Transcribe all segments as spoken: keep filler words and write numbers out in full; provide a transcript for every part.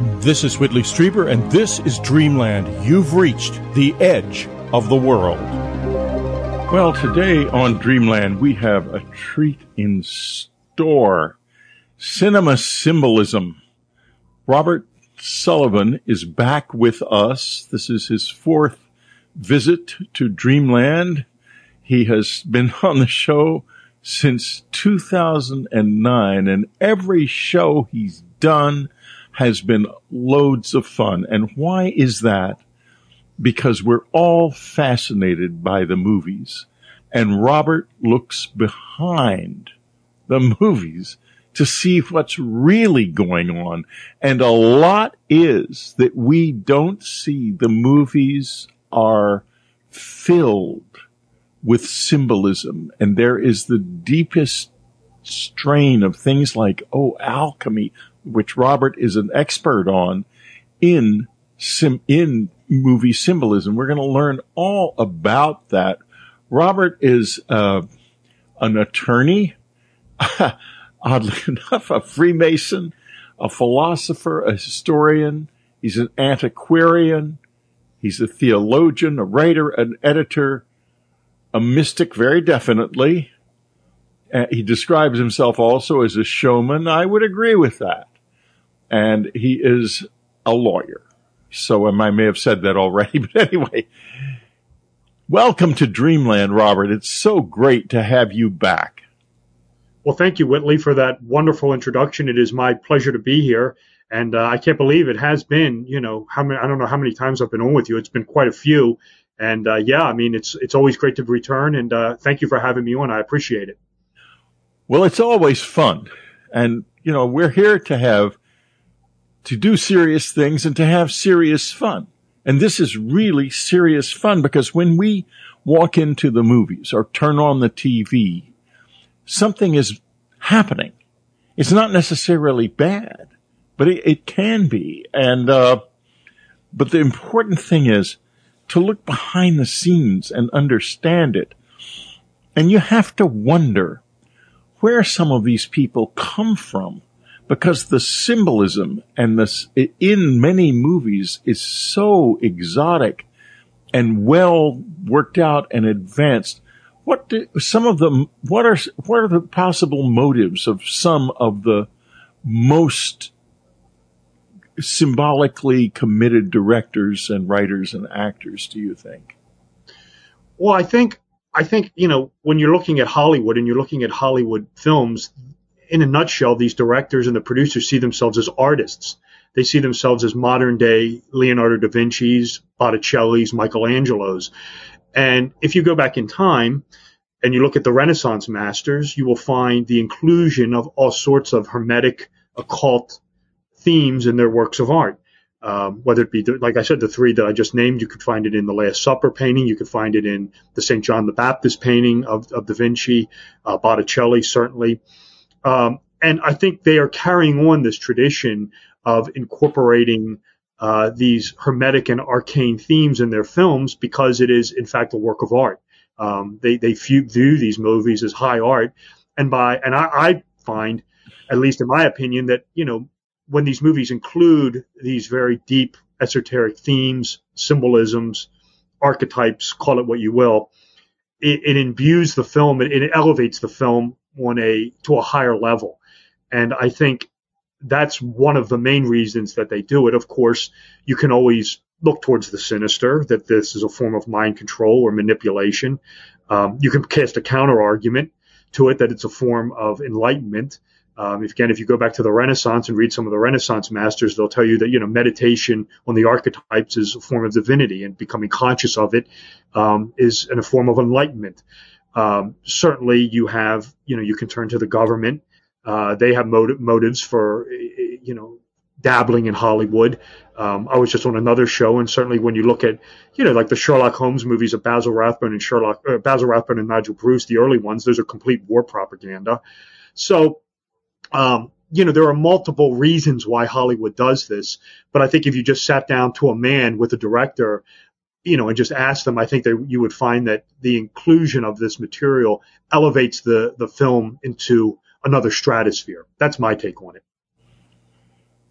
This is Whitley Strieber, and this is Dreamland. You've reached the edge of the world. Well, today on Dreamland, we have a treat in store. Cinema symbolism. Robert Sullivan is back with us. This is his fourth visit to Dreamland. He has been on the show since two thousand nine, and every show he's done has been loads of fun. And why is that? Because we're all fascinated by the movies. And Robert looks behind the movies to see what's really going on. And a lot is that we don't see. The movies are filled with symbolism. And there is the deepest strain of things like, oh, alchemy, which Robert is an expert on, in sim- in movie symbolism. We're going to learn all about that. Robert is uh, an attorney, oddly enough, a Freemason, a philosopher, a historian. He's an antiquarian. He's a theologian, a writer, an editor, a mystic, very definitely. Uh, he describes himself also as a showman. I would agree with that. And he is a lawyer. So um, I may have said that already, but anyway. Welcome to Dreamland, Robert. It's so great to have you back. Well, thank you, Whitley, for that wonderful introduction. It is my pleasure to be here. And uh, I can't believe it has been, you know, how many, I don't know how many times I've been on with you. It's been quite a few. And uh, yeah, I mean, it's it's always great to return. And uh, thank you for having me on. I appreciate it. Well, it's always fun. And, you know, we're here to have to do serious things and to have serious fun. And this is really serious fun, because when we walk into the movies or turn on the T V, something is happening. It's not necessarily bad, but it, it can be. And, uh, but the important thing is to look behind the scenes and understand it. And you have to wonder where some of these people come from, because the symbolism and this in many movies is so exotic and well worked out and advanced. What do some of them, what are, what are the possible motives of some of the most symbolically committed directors and writers and actors, do you think? Well, I think, I think, you know, when you're looking at Hollywood and you're looking at Hollywood films, in a nutshell, these directors and the producers see themselves as artists. They see themselves as modern day Leonardo da Vinci's, Botticelli's, Michelangelo's. And if you go back in time and you look at the Renaissance masters, you will find the inclusion of all sorts of hermetic, occult themes in their works of art. Um, whether it be, the, like I said, the three that I just named, you could find it in the Last Supper painting. You could find it in the Saint John the Baptist painting of, of da Vinci, uh, Botticelli, certainly. Um, and I think they are carrying on this tradition of incorporating uh, these hermetic and arcane themes in their films, because it is, in fact, a work of art. Um, they they view these movies as high art, and by and I, I find, at least in my opinion, that you know when these movies include these very deep esoteric themes, symbolisms, archetypes, call it what you will, it, it imbues the film, it, it elevates the film on a to a higher level. And I think that's one of the main reasons that they do it. Of course, you can always look towards the sinister, that this is a form of mind control or manipulation. Um, you can cast a counter argument to it that it's a form of enlightenment. Um, if, again, if you go back to the Renaissance and read some of the Renaissance masters, they'll tell you that, you know, meditation on the archetypes is a form of divinity, and becoming conscious of it um, is in a form of enlightenment. Um, certainly you have, you know, you can turn to the government. Uh, they have motive, motives for, you know, dabbling in Hollywood. Um, I was just on another show, and certainly when you look at, you know, like the Sherlock Holmes movies of Basil Rathbone and Sherlock, uh, Basil Rathbone and Nigel Bruce, the early ones, those are complete war propaganda. So, um, you know, there are multiple reasons why Hollywood does this, but I think if you just sat down to a man with a director, you know, and just asked them, I think that you would find that the inclusion of this material elevates the, the film into another stratosphere. That's my take on it.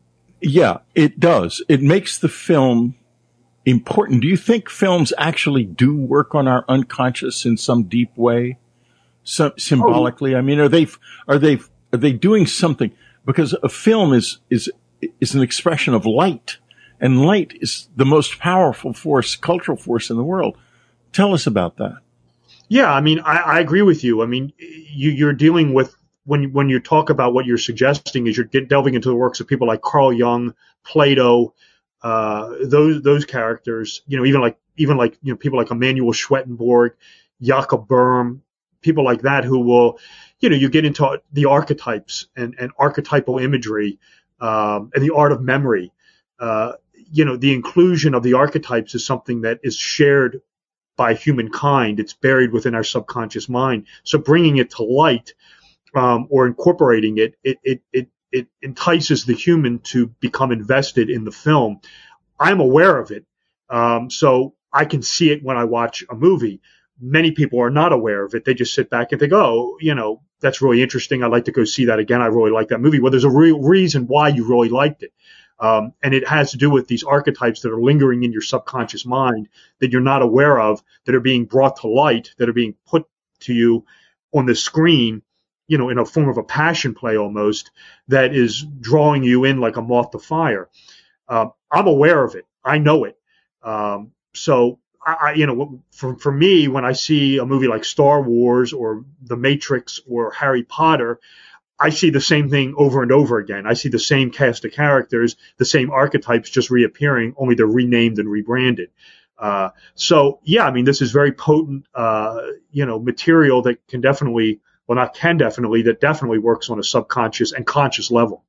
Yeah, it does. It makes the film important. Do you think films actually do work on our unconscious in some deep way, so, symbolically? I mean, are they are they are they doing something? Because a film is is is an expression of light, and light is the most powerful force, cultural force in the world. Tell us about that. Yeah, I mean, I, I agree with you. I mean, you, you're dealing with when when you talk about what you're suggesting is you're get, delving into the works of people like Carl Jung, Plato. Uh, those those characters, you know, even like even like you know people like Emanuel Swedenborg, Jakob Böhm, people like that who will, you know, you get into the archetypes and, and archetypal imagery um, and the art of memory. Uh, you know, the inclusion of the archetypes is something that is shared by humankind. It's buried within our subconscious mind. So bringing it to light um, or incorporating it, it it it it entices the human to become invested in the film. I'm aware of it. Um, so I can see it when I watch a movie. Many people are not aware of it. They just sit back and think, oh, you know, that's really interesting. I'd like to go see that again. I really like that movie. Well, there's a real reason why you really liked it. Um, and it has to do with these archetypes that are lingering in your subconscious mind that you're not aware of, that are being brought to light, that are being put to you on the screen, you know, in a form of a passion play almost, that is drawing you in like a moth to fire. Uh, I'm aware of it. I know it. Um, so, I, I, you know, for, for me, when I see a movie like Star Wars or The Matrix or Harry Potter, I see the same thing over and over again. I see the same cast of characters, the same archetypes just reappearing, only they're renamed and rebranded. Uh, so, yeah, I mean, this is very potent, uh, you know, material that can definitely Well, not can definitely, that definitely works on a subconscious and conscious level.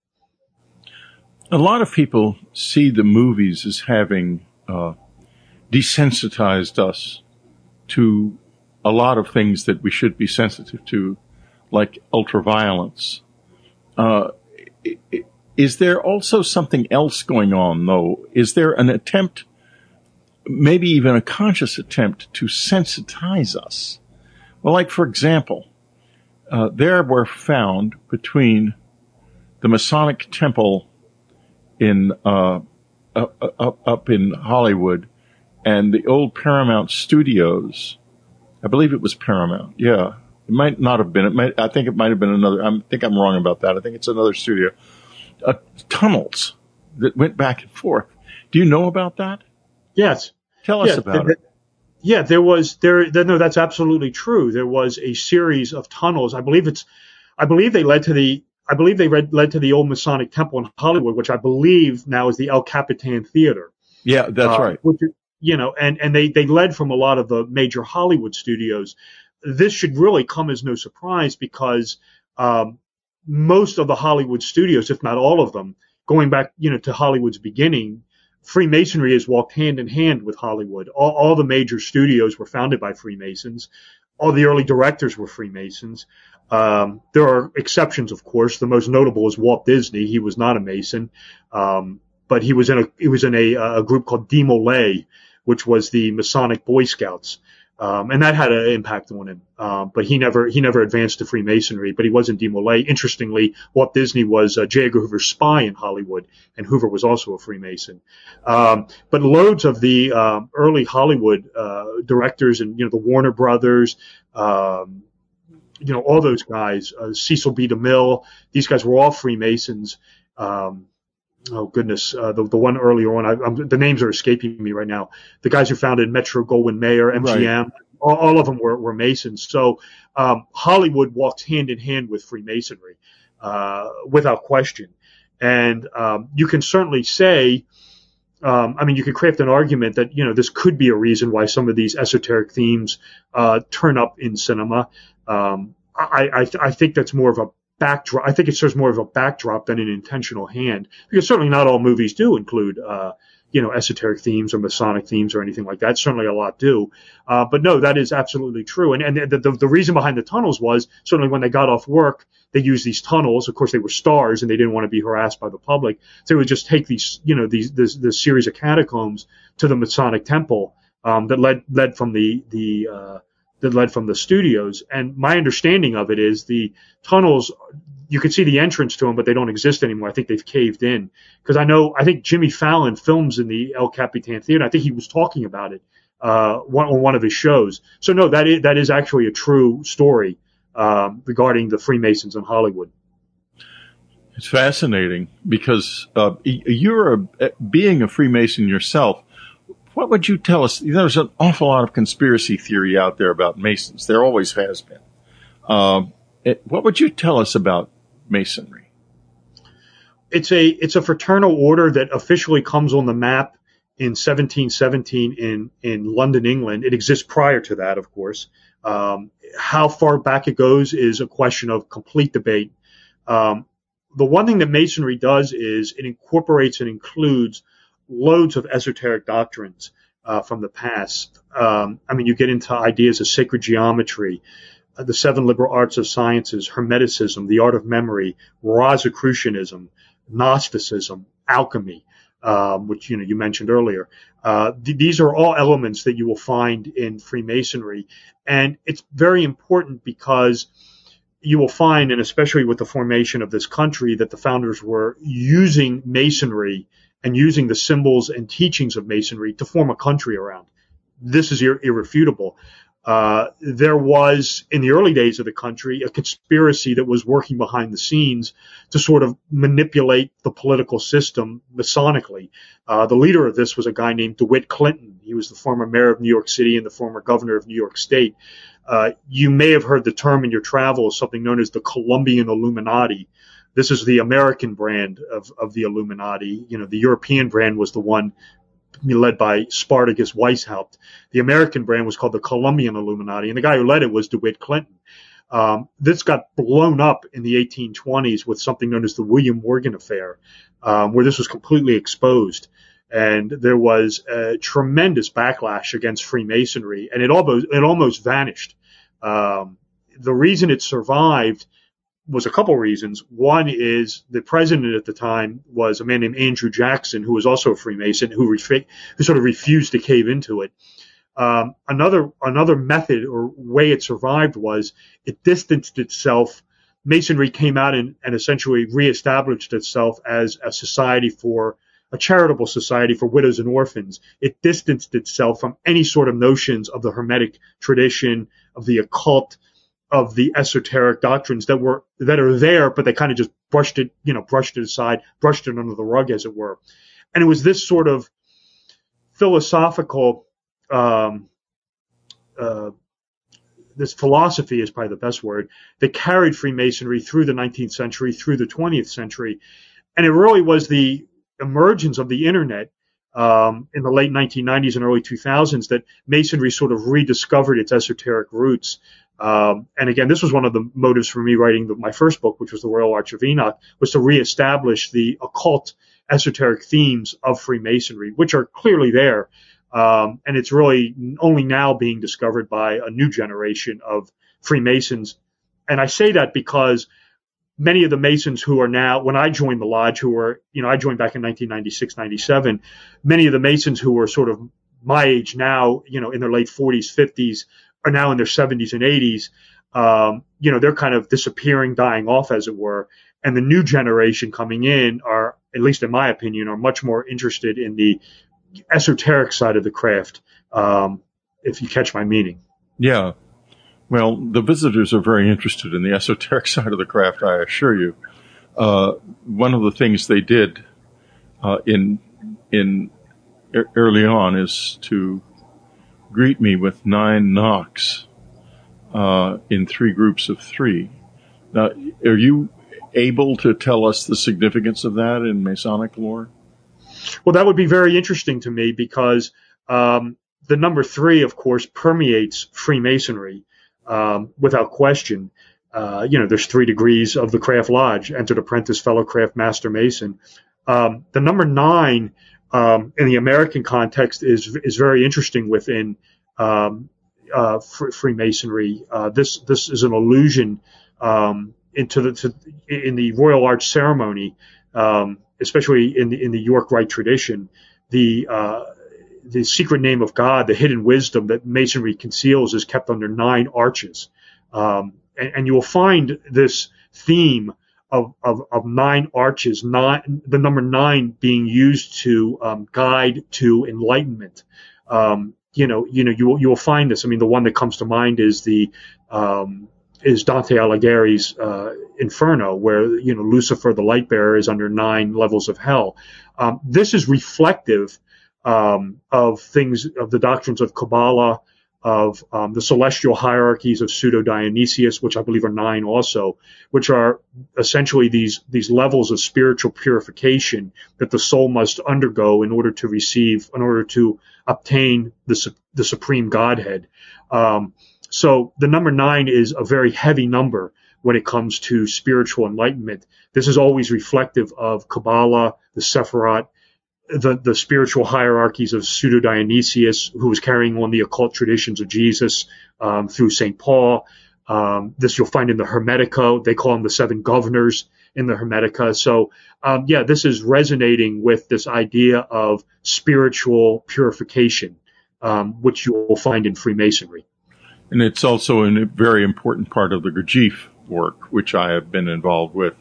A lot of people see the movies as having uh, desensitized us to a lot of things that we should be sensitive to, like ultraviolence. Uh, is there also something else going on, though? Is there an attempt, maybe even a conscious attempt, to sensitize us? Well, like, for example, Uh, there were found between the Masonic Temple in uh, up, up, up in Hollywood and the old Paramount Studios. I believe it was Paramount. Yeah, it might not have been. It might. I think it might have been another. I think I'm wrong about that. I think it's another studio. Uh, tunnels that went back and forth. Do you know about that? Yes. Tell us yeah, about the, it. Yeah, there was there. No, that's absolutely true. There was a series of tunnels. I believe it's. I believe they led to the. I believe they led, led to the old Masonic Temple in Hollywood, which I believe now is the El Capitan Theater. Yeah, that's uh, right. Which, you know, and and they they led from a lot of the major Hollywood studios. This should really come as no surprise because um, most of the Hollywood studios, if not all of them, going back, you know, to Hollywood's beginning, Freemasonry has walked hand in hand with Hollywood. All, all the major studios were founded by Freemasons. All the early directors were Freemasons. Um, there are exceptions, of course. The most notable is Walt Disney. He was not a Mason, um, but he was in a he was in a, a group called De Molay, which was the Masonic Boy Scouts, um, and that had an impact on him. Um, but he never he never advanced to Freemasonry. But he was in De Molay. Interestingly, Walt Disney was uh, J. Edgar Hoover's spy in Hollywood, and Hoover was also a Freemason. Um, but loads of the um, early Hollywood uh, directors, and you know the Warner Brothers. Um, You know, all those guys, uh, Cecil B. DeMille, these guys were all Freemasons. Um, oh, goodness. Uh, the, the one earlier on, I, I'm, the names are escaping me right now. The guys who founded Metro Goldwyn Mayer, M G M, right. all, all of them were, were Masons. So um, Hollywood walks hand in hand with Freemasonry uh, without question. And um, you can certainly say, um, I mean, you could craft an argument that, you know, this could be a reason why some of these esoteric themes uh, turn up in cinema. Um, I, I, I think that's more of a backdrop. I think it serves more of a backdrop than an intentional hand, because certainly not all movies do include, uh, you know, esoteric themes or Masonic themes or anything like that. Certainly a lot do. Uh, but no, that is absolutely true. And, and the, the, the reason behind the tunnels was certainly when they got off work, they used these tunnels. Of course, they were stars and they didn't want to be harassed by the public. So they would just take these, you know, these, this, this series of catacombs to the Masonic Temple, um, that led, led from the, the, uh, that led from the studios. And my understanding of it is the tunnels, you can see the entrance to them, but they don't exist anymore. I think they've caved in. Because I know, I think Jimmy Fallon films in the El Capitan Theater. I think he was talking about it uh, one, on one of his shows. So no, that is, that is actually a true story um, regarding the Freemasons in Hollywood. It's fascinating because uh, you're a, being a Freemason yourself. What would you tell us? There's an awful lot of conspiracy theory out there about Masons. There always has been. Uh, it, what would you tell us about Masonry? It's a it's a fraternal order that officially comes on the map in seventeen seventeen in in London, England. It exists prior to that, of course. Um, how far back it goes is a question of complete debate. Um, the one thing that Masonry does is it incorporates and includes loads of esoteric doctrines uh, from the past. Um, I mean, you get into ideas of sacred geometry, uh, the seven liberal arts of sciences, Hermeticism, the art of memory, Rosicrucianism, Gnosticism, alchemy, um, which you know you mentioned earlier. Uh, th- these are all elements that you will find in Freemasonry, and it's very important because you will find, and especially with the formation of this country, that the founders were using Masonry and using the symbols and teachings of Masonry to form a country around. This is ir- irrefutable. Uh, there was, in the early days of the country, a conspiracy that was working behind the scenes to sort of manipulate the political system Masonically. Uh, the leader of this was a guy named DeWitt Clinton. He was the former mayor of New York City and the former governor of New York State. Uh, you may have heard the term in your travels, something known as the Columbian Illuminati. This is the American brand of, of the Illuminati. You know, the European brand was the one led by Spartacus Weishaupt. The American brand was called the Columbian Illuminati, and the guy who led it was DeWitt Clinton. Um, this got blown up in the eighteen twenties with something known as the William Morgan Affair, um, where this was completely exposed. And there was a tremendous backlash against Freemasonry, and it almost, it almost vanished. Um, the reason it survived was a couple reasons. One is the president at the time was a man named Andrew Jackson, who was also a Freemason, who, refi- who sort of refused to cave into it. Um, another another method or way it survived was it distanced itself. Masonry came out and, and essentially reestablished itself as a society for a charitable society for widows and orphans. It distanced itself from any sort of notions of the Hermetic tradition, of the occult, of the esoteric doctrines that were that are there, but they kind of just brushed it, you know, brushed it aside, brushed it under the rug, as it were. And it was this sort of philosophical, um, uh, this philosophy is probably the best word, that carried Freemasonry through the nineteenth century, through the twentieth century. And it really was the emergence of the internet um, in the late nineteen nineties and early two thousands that Masonry sort of rediscovered its esoteric roots. Um, and again, this was one of the motives for me writing the, my first book, which was The Royal Arch of Enoch, was to reestablish the occult esoteric themes of Freemasonry, which are clearly there. Um, and it's really only now being discovered by a new generation of Freemasons. And I say that because many of the Masons who are now, when I joined the lodge, who were, you know, I joined back in nineteen ninety-six, ninety-seven, many of the Masons who were sort of my age now, you know, in their late forties, fifties, are now in their seventies and eighties. Um, you know, they're kind of disappearing, dying off, as it were. And the new generation coming in are, at least in my opinion, are much more interested in the esoteric side of the craft, um, if you catch my meaning. Yeah. Well, the visitors are very interested in the esoteric side of the craft, I assure you. Uh, one of the things they did uh, in in early on is to greet me with nine knocks uh, in three groups of three. Now, are you able to tell us the significance of that in Masonic lore? Well, that would be very interesting to me because um, the number three, of course, permeates Freemasonry um, without question. Uh, you know, there's three degrees of the craft lodge: entered apprentice, fellow craft, master mason. Um, the number nine um, in the American context is is very interesting within um, uh, Freemasonry. Uh, this this is an allusion um, into the to, in the Royal Arch ceremony, um, especially in the in the York Rite tradition. The uh, the secret name of God, the hidden wisdom that Masonry conceals, is kept under nine arches. Um, and, and you will find this theme of, of, of nine arches, nine, the number nine being used to um, guide to enlightenment. Um, you know, you know, you will, you will find this. I mean, the one that comes to mind is the um, is Dante Alighieri's uh, Inferno, where you know Lucifer, the light bearer, is under nine levels of hell. Um, this is reflective um, of things of the doctrines of Kabbalah, of um, the celestial hierarchies of Pseudo-Dionysius, which I believe are nine also, which are essentially these these levels of spiritual purification that the soul must undergo in order to receive, in order to obtain the, the supreme Godhead. Um, so the number nine is a very heavy number when it comes to spiritual enlightenment. This is always reflective of Kabbalah, the Sephirot, the, the spiritual hierarchies of Pseudo-Dionysius, who was carrying on the occult traditions of Jesus um, through Saint Paul. Um, this you'll find in the Hermetica. They call them the seven governors in the Hermetica. So, um, yeah, this is resonating with this idea of spiritual purification, um, which you will find in Freemasonry. And it's also a very important part of the Gurdjieff work, which I have been involved with.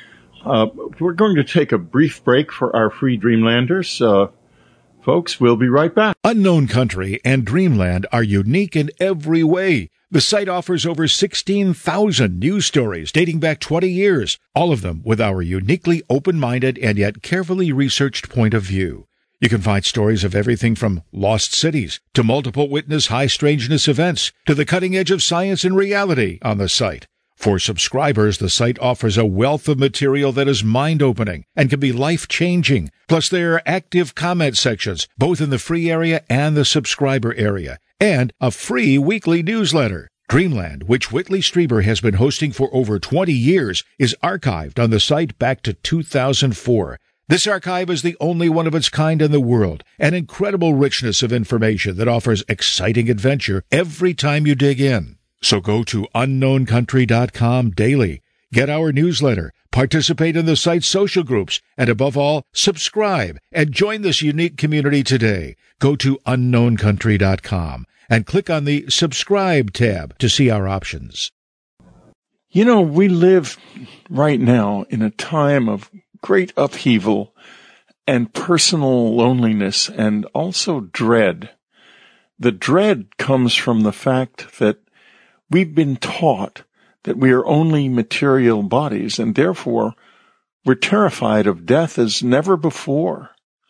Uh, we're going to take a brief break for our free Dreamlanders. Uh, folks, we'll be right back. Unknown Country and Dreamland are unique in every way. The site offers over sixteen thousand news stories dating back twenty years, all of them with our uniquely open-minded and yet carefully researched point of view. You can find stories of everything from lost cities to multiple witness high strangeness events to the cutting edge of science and reality on the site. For subscribers, the site offers a wealth of material that is mind-opening and can be life-changing. Plus, there are active comment sections, both in the free area and the subscriber area, and a free weekly newsletter. Dreamland, which Whitley Strieber has been hosting for over twenty years, is archived on the site back to two thousand four. This archive is the only one of its kind in the world, an incredible richness of information that offers exciting adventure every time you dig in. So go to unknown country dot com daily, get our newsletter, participate in the site's social groups, and above all, subscribe and join this unique community today. Go to unknown country dot com and click on the Subscribe tab to see our options. You know, we live right now in a time of great upheaval and personal loneliness and also dread. The dread comes from the fact that we've been taught that we are only material bodies, and therefore we're terrified of death as never before.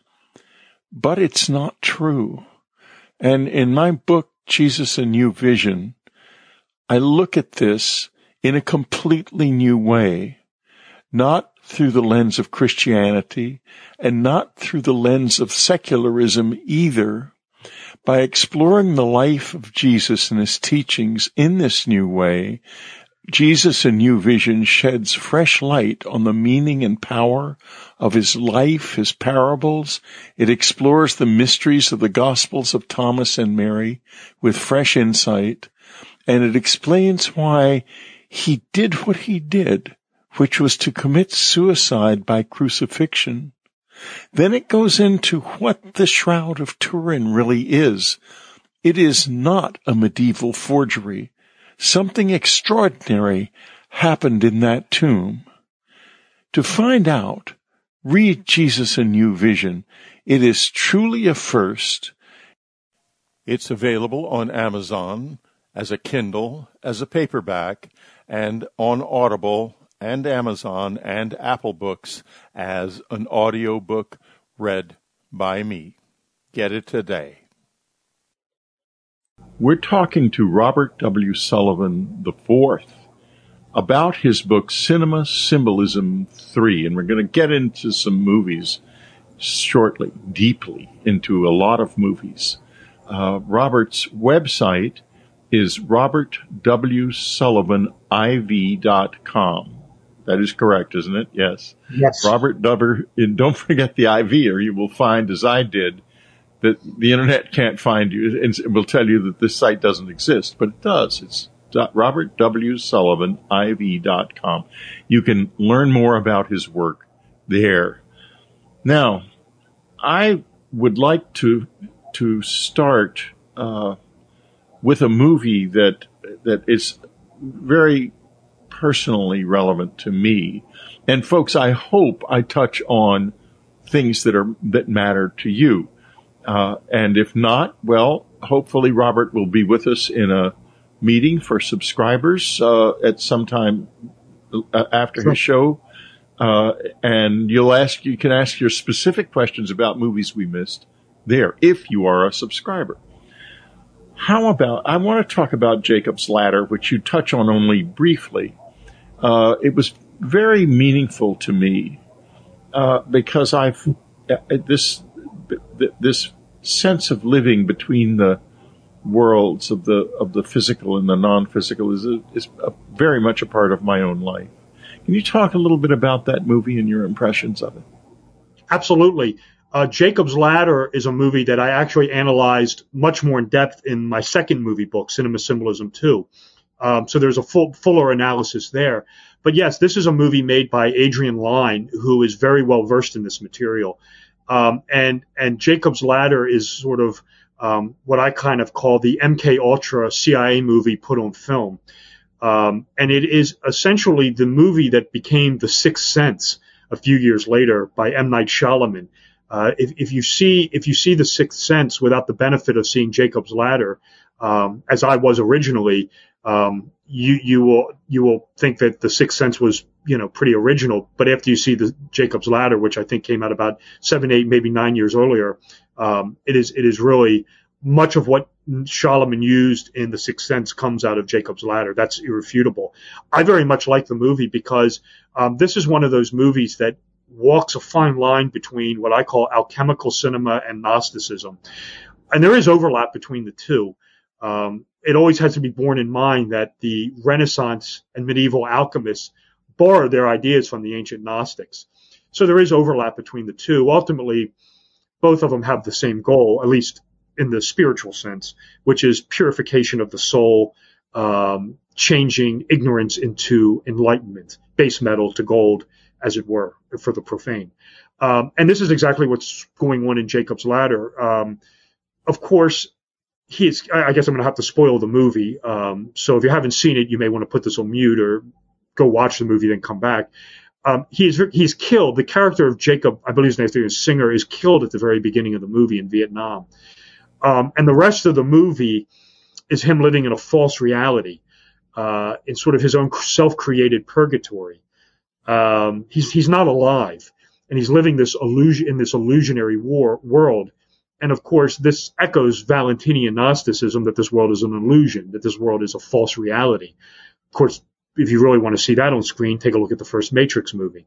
But it's not true. And in my book, Jesus, A New Vision, I look at this in a completely new way, not through the lens of Christianity and not through the lens of secularism either. By exploring the life of Jesus and his teachings in this new way, Jesus, A New Vision sheds fresh light on the meaning and power of his life, his parables. It explores the mysteries of the Gospels of Thomas and Mary with fresh insight, and it explains why he did what he did, which was to commit suicide by crucifixion. Then it goes into what the Shroud of Turin really is. It is not a medieval forgery. Something extraordinary happened in that tomb. To find out, read Jesus, A New Vision. It is truly a first. It's available on Amazon as a Kindle, as a paperback, and on Audible and Amazon and Apple Books as an audiobook read by me. Get it today. We're talking to Robert W. Sullivan the fourth about his book Cinema Symbolism three, and we're going to get into some movies shortly, deeply into a lot of movies. Uh, Robert's website is robert w sullivan i v dot com. That is correct, isn't it? Yes. Yes. Robert W. And don't forget the I V, or you will find, as I did, that the internet can't find you and will tell you that this site doesn't exist, but it does. It's robert w sullivan i v dot com. You can learn more about his work there. Now, I would like to to start uh, with a movie that that is very personally relevant to me. And folks, I hope I touch on things that are that matter to you. Uh, and if not, well, hopefully Robert will be with us in a meeting for subscribers uh, at some time uh, after Sure. his show. Uh, and you'll ask, you can ask your specific questions about movies we missed there if you are a subscriber. How about, I want to talk about Jacob's Ladder, which you touch on only briefly. Uh, it was very meaningful to me uh, because I've, uh, this, this sense of living between the worlds of the of the physical and the non-physical is a, is a, very much a part of my own life. Can you talk a little bit about that movie and your impressions of it? Absolutely. Uh, Jacob's Ladder is a movie that I actually analyzed much more in depth in my second movie book, Cinema Symbolism two. Um, so there's a full, fuller analysis there. But yes, this is a movie made by Adrian Lyne, who is very well versed in this material. Um, and and Jacob's Ladder is sort of um, what I kind of call the M K Ultra C I A movie put on film. Um, and it is essentially the movie that became The Sixth Sense a few years later by M. Night Shyamalan. Uh, if, if you see if you see The Sixth Sense without the benefit of seeing Jacob's Ladder, um, as I was originally, um, you you will you will think that The Sixth Sense was, you know, pretty original. But after you see the Jacob's Ladder, which I think came out about seven, eight, maybe nine years earlier, um, it is it is really much of what Shyamalan used in The Sixth Sense comes out of Jacob's Ladder. That's irrefutable. I very much like the movie because um, this is one of those movies that walks a fine line between what I call alchemical cinema and Gnosticism. And there is overlap between the two. Um, it always has to be borne in mind that the Renaissance and medieval alchemists borrowed their ideas from the ancient Gnostics. So there is overlap between the two. Ultimately, both of them have the same goal, at least in the spiritual sense, which is purification of the soul, um, changing ignorance into enlightenment, base metal to gold, as it were, for the profane. Um, and this is exactly what's going on in Jacob's Ladder. Um, of course, he is, I guess I'm going to have to spoil the movie. Um, so if you haven't seen it, you may want to put this on mute or go watch the movie, then come back. Um, he's, he's killed. The character of Jacob, I believe his name is Singer, is killed at the very beginning of the movie in Vietnam. Um, and the rest of the movie is him living in a false reality, uh, in sort of his own self-created purgatory. Um, he's, he's not alive, and he's living this illusion in this illusionary war, world. And of course, this echoes Valentinian Gnosticism, that this world is an illusion, that this world is a false reality. Of course, if you really want to see that on screen, take a look at the first Matrix movie.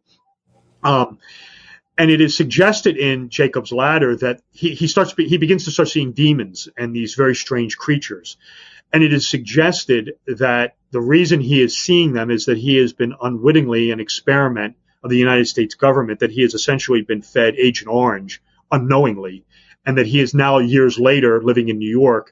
Um, and it is suggested in Jacob's Ladder that he, he starts, he begins to start seeing demons and these very strange creatures. And it is suggested that the reason he is seeing them is that he has been unwittingly an experiment of the United States government, that he has essentially been fed Agent Orange unknowingly, and that he is now years later living in New York.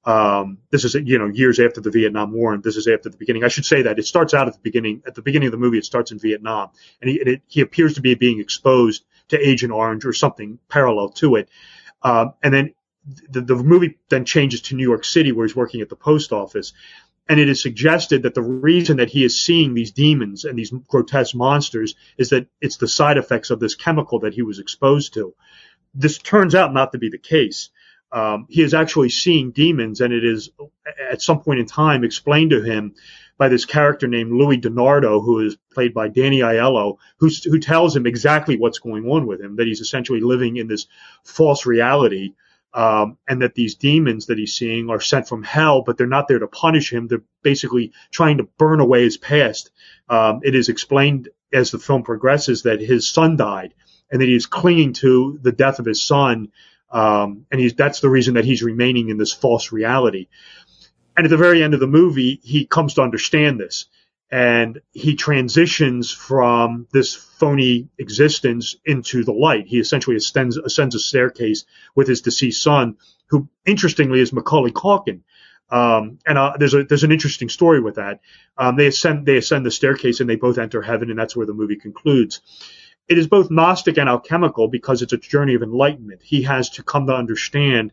Um, this is, you know, years after the Vietnam War, and this is after the beginning. I should say that it starts out at the beginning. At the beginning of the movie, it starts in Vietnam, and he, it, he appears to be being exposed to Agent Orange or something parallel to it. Um, and then the, the movie then changes to New York City, where he's working at the post office. And it is suggested that the reason that he is seeing these demons and these grotesque monsters is that it's the side effects of this chemical that he was exposed to. This turns out not to be the case. Um, he is actually seeing demons, and it is at some point in time explained to him by this character named Louis DiNardo, who is played by Danny Aiello, who's, who tells him exactly what's going on with him, that he's essentially living in this false reality, um, and that these demons that he's seeing are sent from hell, but they're not there to punish him. They're basically trying to burn away his past. Um, it is explained as the film progresses that his son died, and that he's clinging to the death of his son. Um, and he's, that's the reason that he's remaining in this false reality. And at the very end of the movie, he comes to understand this, and he transitions from this phony existence into the light. He essentially ascends, ascends a staircase with his deceased son, who interestingly is Macaulay Culkin. Um, and, uh, there's a, there's an interesting story with that. Um, they ascend, they ascend the staircase and they both enter heaven, and that's where the movie concludes. It is both Gnostic and alchemical because it's a journey of enlightenment. He has to come to understand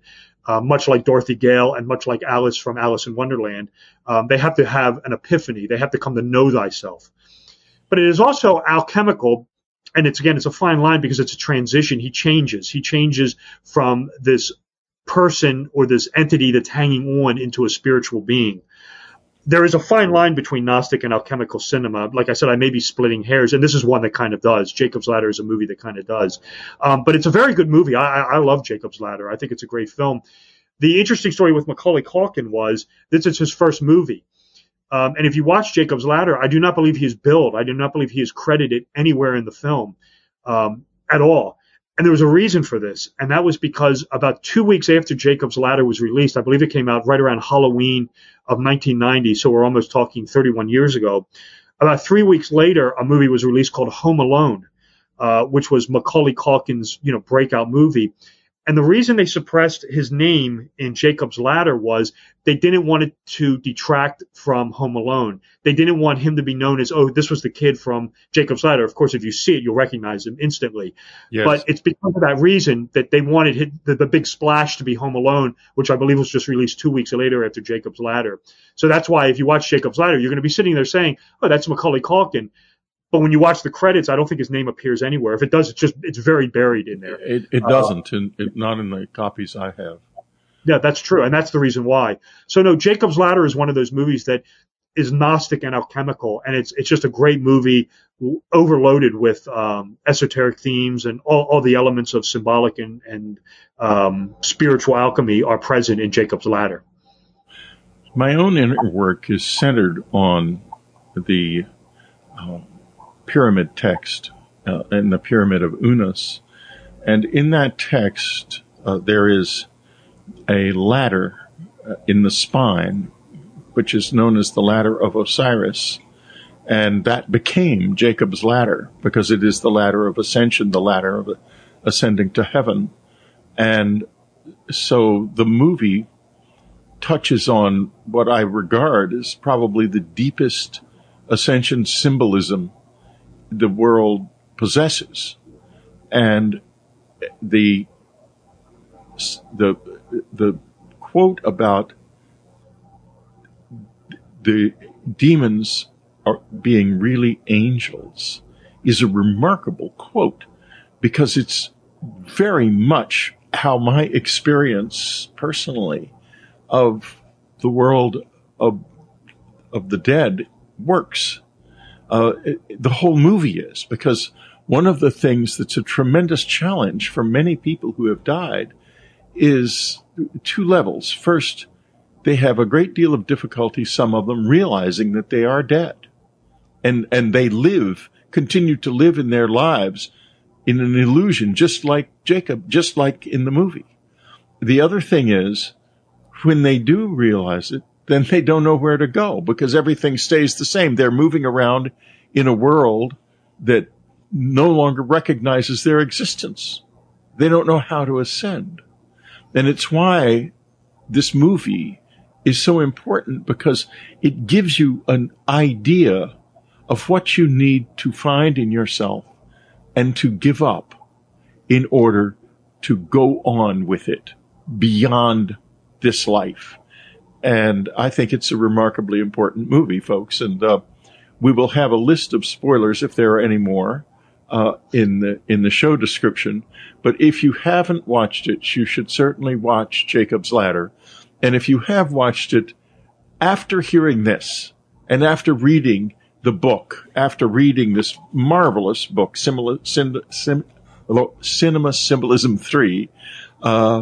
uh, much like Dorothy Gale and much like Alice from Alice in Wonderland. Um, they have to have an epiphany. They have to come to know thyself. But it is also alchemical. And it's, again, it's a fine line because it's a transition. He changes. He changes from this person or this entity that's hanging on into a spiritual being. There is a fine line between Gnostic and alchemical cinema. Like I said, I may be splitting hairs, and this is one that kind of does. Jacob's Ladder is a movie that kind of does. Um, but it's a very good movie. I, I love Jacob's Ladder. I think it's a great film. The interesting story with Macaulay Culkin was this is his first movie. Um, and if you watch Jacob's Ladder, I do not believe he is billed. I do not believe he is credited anywhere in the film um, at all. And there was a reason for this, and that was because about two weeks after Jacob's Ladder was released, I believe it came out right around Halloween of nineteen ninety, so we're almost talking thirty-one years ago. About three weeks later, a movie was released called Home Alone, uh, which was Macaulay Culkin's, you know, breakout movie. And the reason they suppressed his name in Jacob's Ladder was they didn't want it to detract from Home Alone. They didn't want him to be known as, oh, this was the kid from Jacob's Ladder. Of course, if you see it, you'll recognize him instantly. Yes. But it's because of that reason that they wanted hit, the, the big splash to be Home Alone, which I believe was just released two weeks later after Jacob's Ladder. So that's why if you watch Jacob's Ladder, you're going to be sitting there saying, oh, that's Macaulay Culkin. But when you watch the credits, I don't think his name appears anywhere. If it does, it's just it's very buried in there. It, it doesn't, uh, and it, not in the copies I have. Yeah, that's true, and that's the reason why. So no, Jacob's Ladder is one of those movies that is Gnostic and alchemical, and it's it's just a great movie, overloaded with um, esoteric themes, and all, all the elements of symbolic and, and um, spiritual alchemy are present in Jacob's Ladder. My own inner work is centered on the Uh, pyramid text uh, in the Pyramid of Unas. And in that text, uh, there is a ladder uh, in the spine, which is known as the Ladder of Osiris. And that became Jacob's Ladder because it is the ladder of ascension, the ladder of ascending to heaven. And so the movie touches on what I regard as probably the deepest ascension symbolism the world possesses, and the the the quote about the demons are being really angels is a remarkable quote because it's very much how my experience personally of the world of of the dead works. Uh, it, the whole movie is, because one of the things that's a tremendous challenge for many people who have died is two levels. First, they have a great deal of difficulty, some of them, realizing that they are dead. And, and they live, continue to live in their lives in an illusion, just like Jacob, just like in the movie. The other thing is, when they do realize it, then they don't know where to go because everything stays the same. They're moving around in a world that no longer recognizes their existence. They don't know how to ascend. And it's why this movie is so important, because it gives you an idea of what you need to find in yourself and to give up in order to go on with it beyond this life. And I think it's a remarkably important movie, folks. And uh, we will have a list of spoilers, if there are any more, uh, in the in the show description. But if you haven't watched it, you should certainly watch Jacob's Ladder. And if you have watched it, after hearing this and after reading the book, after reading this marvelous book, Simula, Sim, Sim, Cinema Symbolism three, uh,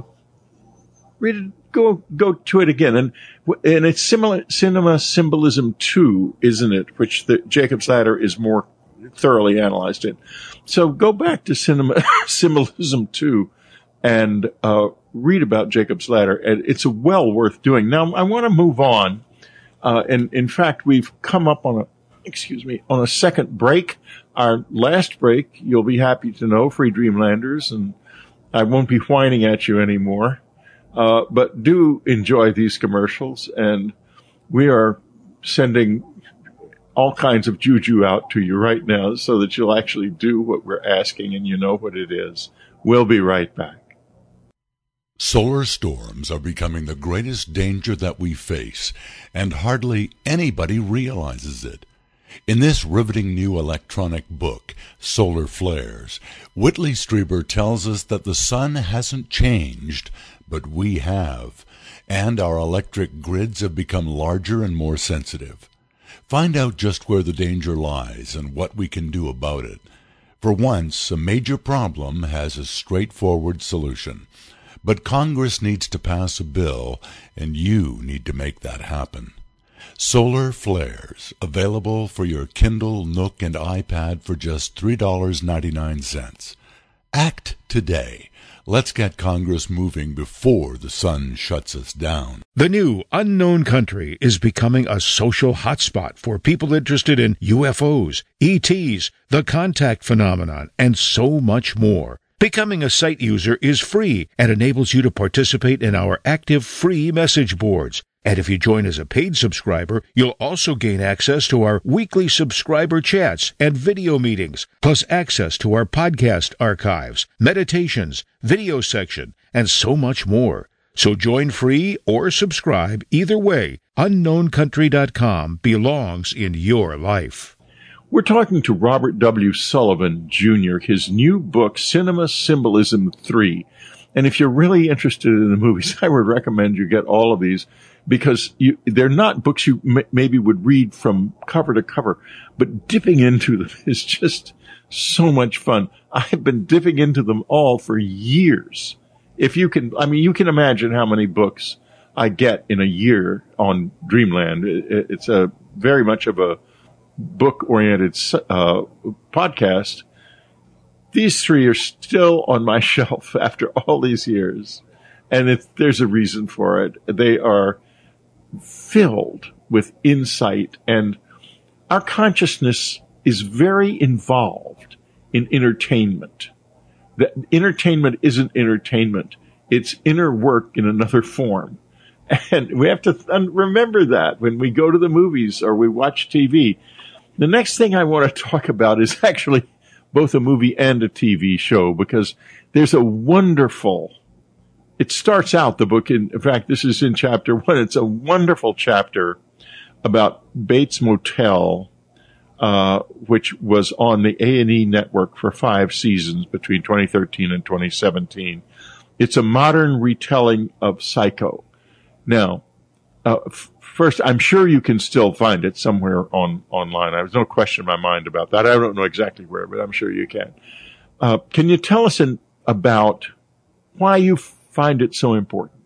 read it. Go go to it again, and and it's similar Cinema Symbolism two, isn't it? Which the Jacob's Ladder is more thoroughly analyzed in. So go back to Cinema Symbolism two and uh, read about Jacob's Ladder, and it's well worth doing. Now I want to move on, uh, and in fact we've come up on a excuse me on a second break. Our last break, you'll be happy to know, Free Dreamlanders, and I won't be whining at you anymore. Uh, but do enjoy these commercials, and we are sending all kinds of juju out to you right now so that you'll actually do what we're asking and you know what it is. We'll be right back. Solar storms are becoming the greatest danger that we face, and hardly anybody realizes it. In this riveting new electronic book, Solar Flares, Whitley Strieber tells us that the sun hasn't changed, but we have, and our electric grids have become larger and more sensitive. Find out just where the danger lies and what we can do about it. For once, a major problem has a straightforward solution. But Congress needs to pass a bill, and you need to make that happen. Solar Flares, available for your Kindle, Nook, and iPad for just three dollars and ninety-nine cents. Act today. Let's get Congress moving before the sun shuts us down. The new Unknown Country is becoming a social hotspot for people interested in U F Os, E Ts, the contact phenomenon, and so much more. Becoming a site user is free and enables you to participate in our active free message boards. And if you join as a paid subscriber, you'll also gain access to our weekly subscriber chats and video meetings, plus access to our podcast archives, meditations, video section, and so much more. So join free or subscribe. Either way, unknown country dot com belongs in your life. We're talking to Robert W. Sullivan, Junior, his new book, Cinema Symbolism three. And if you're really interested in the movies, I would recommend you get all of these, because you, they're not books you m- maybe would read from cover to cover, but dipping into them is just so much fun. I've been dipping into them all for years. If you can, I mean, you can imagine how many books I get in a year on Dreamland. It, it's a very much of a book-oriented uh, podcast. These three are still on my shelf after all these years, and it, there's a reason for it. They are filled with insight, and our consciousness is very involved in entertainment. That entertainment isn't entertainment. It's inner work in another form. And we have to th- remember that when we go to the movies or we watch T V. The next thing I want to talk about is actually both a movie and a T V show, because there's a wonderful, it starts out the book, in, in fact, this is in chapter one. It's a wonderful chapter about Bates Motel, uh, which was on the A and E network for five seasons between twenty thirteen and twenty seventeen. It's a modern retelling of Psycho. Now, uh, f- first, I'm sure you can still find it somewhere on online. There's no question in my mind about that. I don't know exactly where, but I'm sure you can. Uh, can you tell us in, about why you find it so important?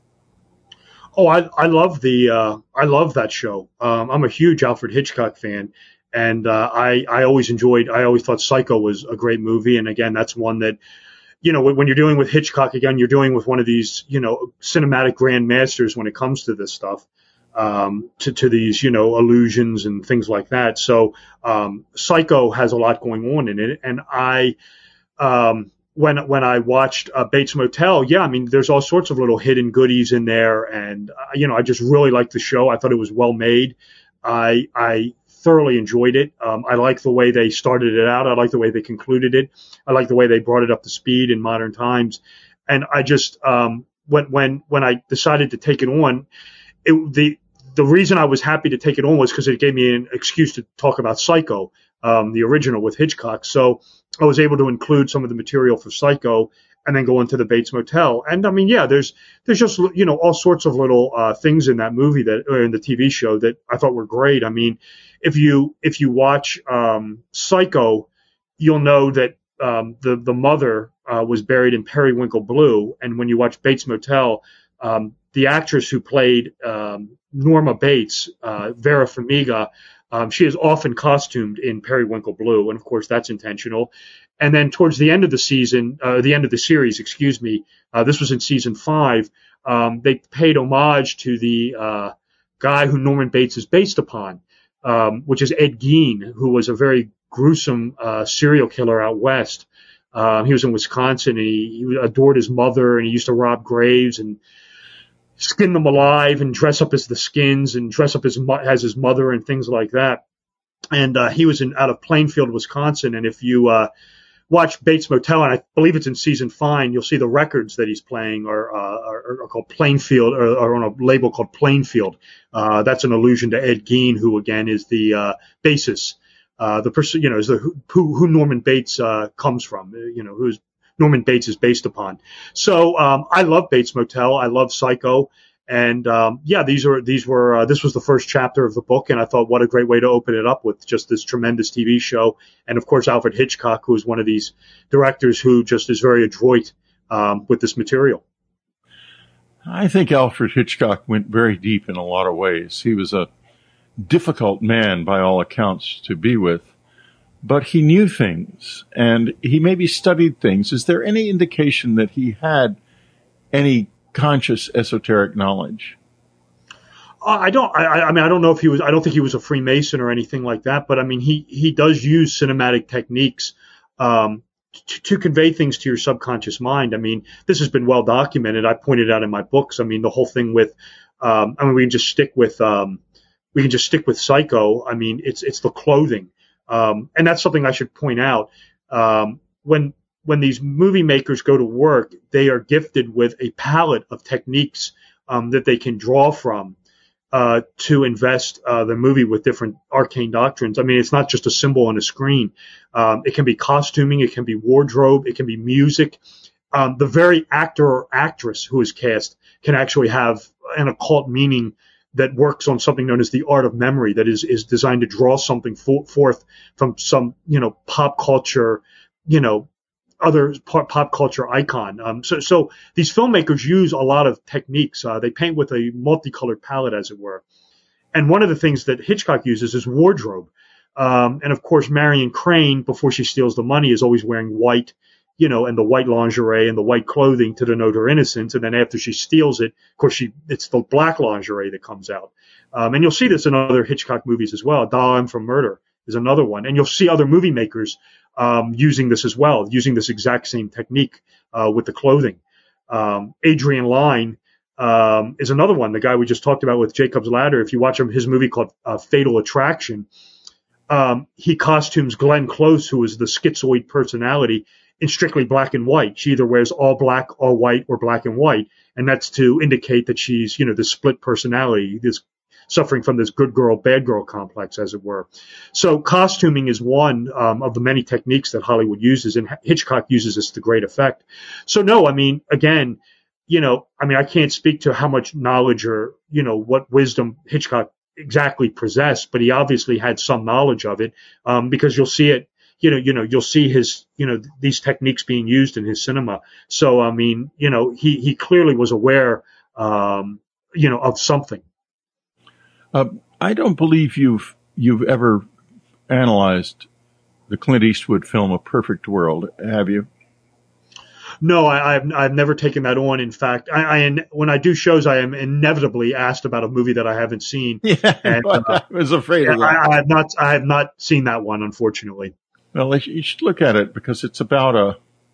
Oh, I, I love the uh, I love that show. Um, I'm a huge Alfred Hitchcock fan, and uh, I I always enjoyed. I always thought Psycho was a great movie, and again, that's one that, you know, when you're dealing with Hitchcock, again, you're dealing with one of these, you know, cinematic grandmasters when it comes to this stuff, um, to, to these, you know, illusions and things like that. So, um, Psycho has a lot going on in it. And I, um, when, when I watched uh, Bates Motel, yeah, I mean, there's all sorts of little hidden goodies in there. And, uh, you know, I just really liked the show. I thought it was well made. I, I, thoroughly enjoyed it. Um, I like the way they started it out. I like the way they concluded it. I like the way they brought it up to speed in modern times. And I just, um, when, when, when I decided to take it on, it, the, the reason I was happy to take it on was because it gave me an excuse to talk about Psycho, um, the original with Hitchcock. So I was able to include some of the material for Psycho and then go into the Bates Motel. And I mean, yeah, there's, there's just, you know, all sorts of little, uh, things in that movie that, or in the T V show that I thought were great. I mean, if you, if you watch, um, Psycho, you'll know that, um, the, the mother, uh, was buried in Periwinkle Blue. And when you watch Bates Motel, um, the actress who played, um, Norma Bates, uh, Vera Farmiga, um, she is often costumed in Periwinkle Blue. And of course that's intentional. And then towards the end of the season, uh, the end of the series, excuse me, uh, this was in season five, um, they paid homage to the, uh, guy who Norman Bates is based upon, um, which is Ed Gein, who was a very gruesome, uh, serial killer out west. Um, he was in Wisconsin, and he, he adored his mother, and he used to rob graves and skin them alive and dress up as the skins and dress up as, as his mother and things like that. And, uh, he was in, out of Plainfield, Wisconsin. And if you, uh, watch Bates Motel, and I believe it's in season five, you'll see the records that he's playing are, uh, are, are called Plainfield, or are on a label called Plainfield. Uh, that's an allusion to Ed Gein, who again is the uh, bassist, uh, the person, you know, is the who, who Norman Bates uh, comes from, you know, who's Norman Bates is based upon. So um, I love Bates Motel. I love Psycho. And um, yeah, these are these were uh, this was the first chapter of the book, and I thought, what a great way to open it up with just this tremendous T V show, and of course Alfred Hitchcock, who is one of these directors who just is very adroit um, with this material. I think Alfred Hitchcock went very deep in a lot of ways. He was a difficult man by all accounts to be with, but he knew things, and he maybe studied things. Is there any indication that he had any conscious esoteric knowledge? Uh, I don't. I, I mean, I don't know if he was. I don't think he was a Freemason or anything like that. But I mean, he he does use cinematic techniques um, to, to convey things to your subconscious mind. I mean, this has been well documented. I pointed out in my books. I mean, the whole thing with. Um, I mean, we can just stick with. Um, we can just stick with Psycho. I mean, it's it's the clothing, um, and that's something I should point out. Um, when When these movie makers go to work, they are gifted with a palette of techniques um, that they can draw from uh, to invest uh, the movie with different arcane doctrines. I mean, it's not just a symbol on a screen. Um, it can be costuming, it can be wardrobe, it can be music. Um, the very actor or actress who is cast can actually have an occult meaning that works on something known as the art of memory, that is is designed to draw something for, forth from some, you know, pop culture, you know, other pop, pop culture icon. Um, so, so these filmmakers use a lot of techniques. Uh, they paint with a multicolored palette, as it were. And one of the things that Hitchcock uses is wardrobe. Um, and of course, Marion Crane, before she steals the money, is always wearing white, you know, and the white lingerie and the white clothing to denote her innocence. And then after she steals it, of course, she it's the black lingerie that comes out. Um, and you'll see this in other Hitchcock movies as well. Dial M for Murder is another one. And you'll see other movie makers um, using this as well, using this exact same technique uh, with the clothing. Um, Adrian Lyne um, is another one, the guy we just talked about with Jacob's Ladder. If you watch him, his movie called uh, Fatal Attraction, um, he costumes Glenn Close, who is the schizoid personality, in strictly black and white. She either wears all black, all white, or black and white. And that's to indicate that she's, you know, this split personality, this suffering from this good girl, bad girl complex, as it were. So costuming is one um, of the many techniques that Hollywood uses, and Hitchcock uses this to great effect. So no, I mean, again, you know, I mean, I can't speak to how much knowledge or, you know, what wisdom Hitchcock exactly possessed, but he obviously had some knowledge of it, um, because you'll see it, you know, you know, you'll see his, you know, these techniques being used in his cinema. So, I mean, you know, he, he clearly was aware, um, you know, of something. Uh, I don't believe you've you've ever analyzed the Clint Eastwood film A Perfect World, have you? No, I, I've I've never taken that on. In fact, I, I when I do shows, I am inevitably asked about a movie that I haven't seen. Yeah, and, uh, I was afraid yeah, of that. I, I have not I have not seen that one, unfortunately. Well, you should look at it because it's about a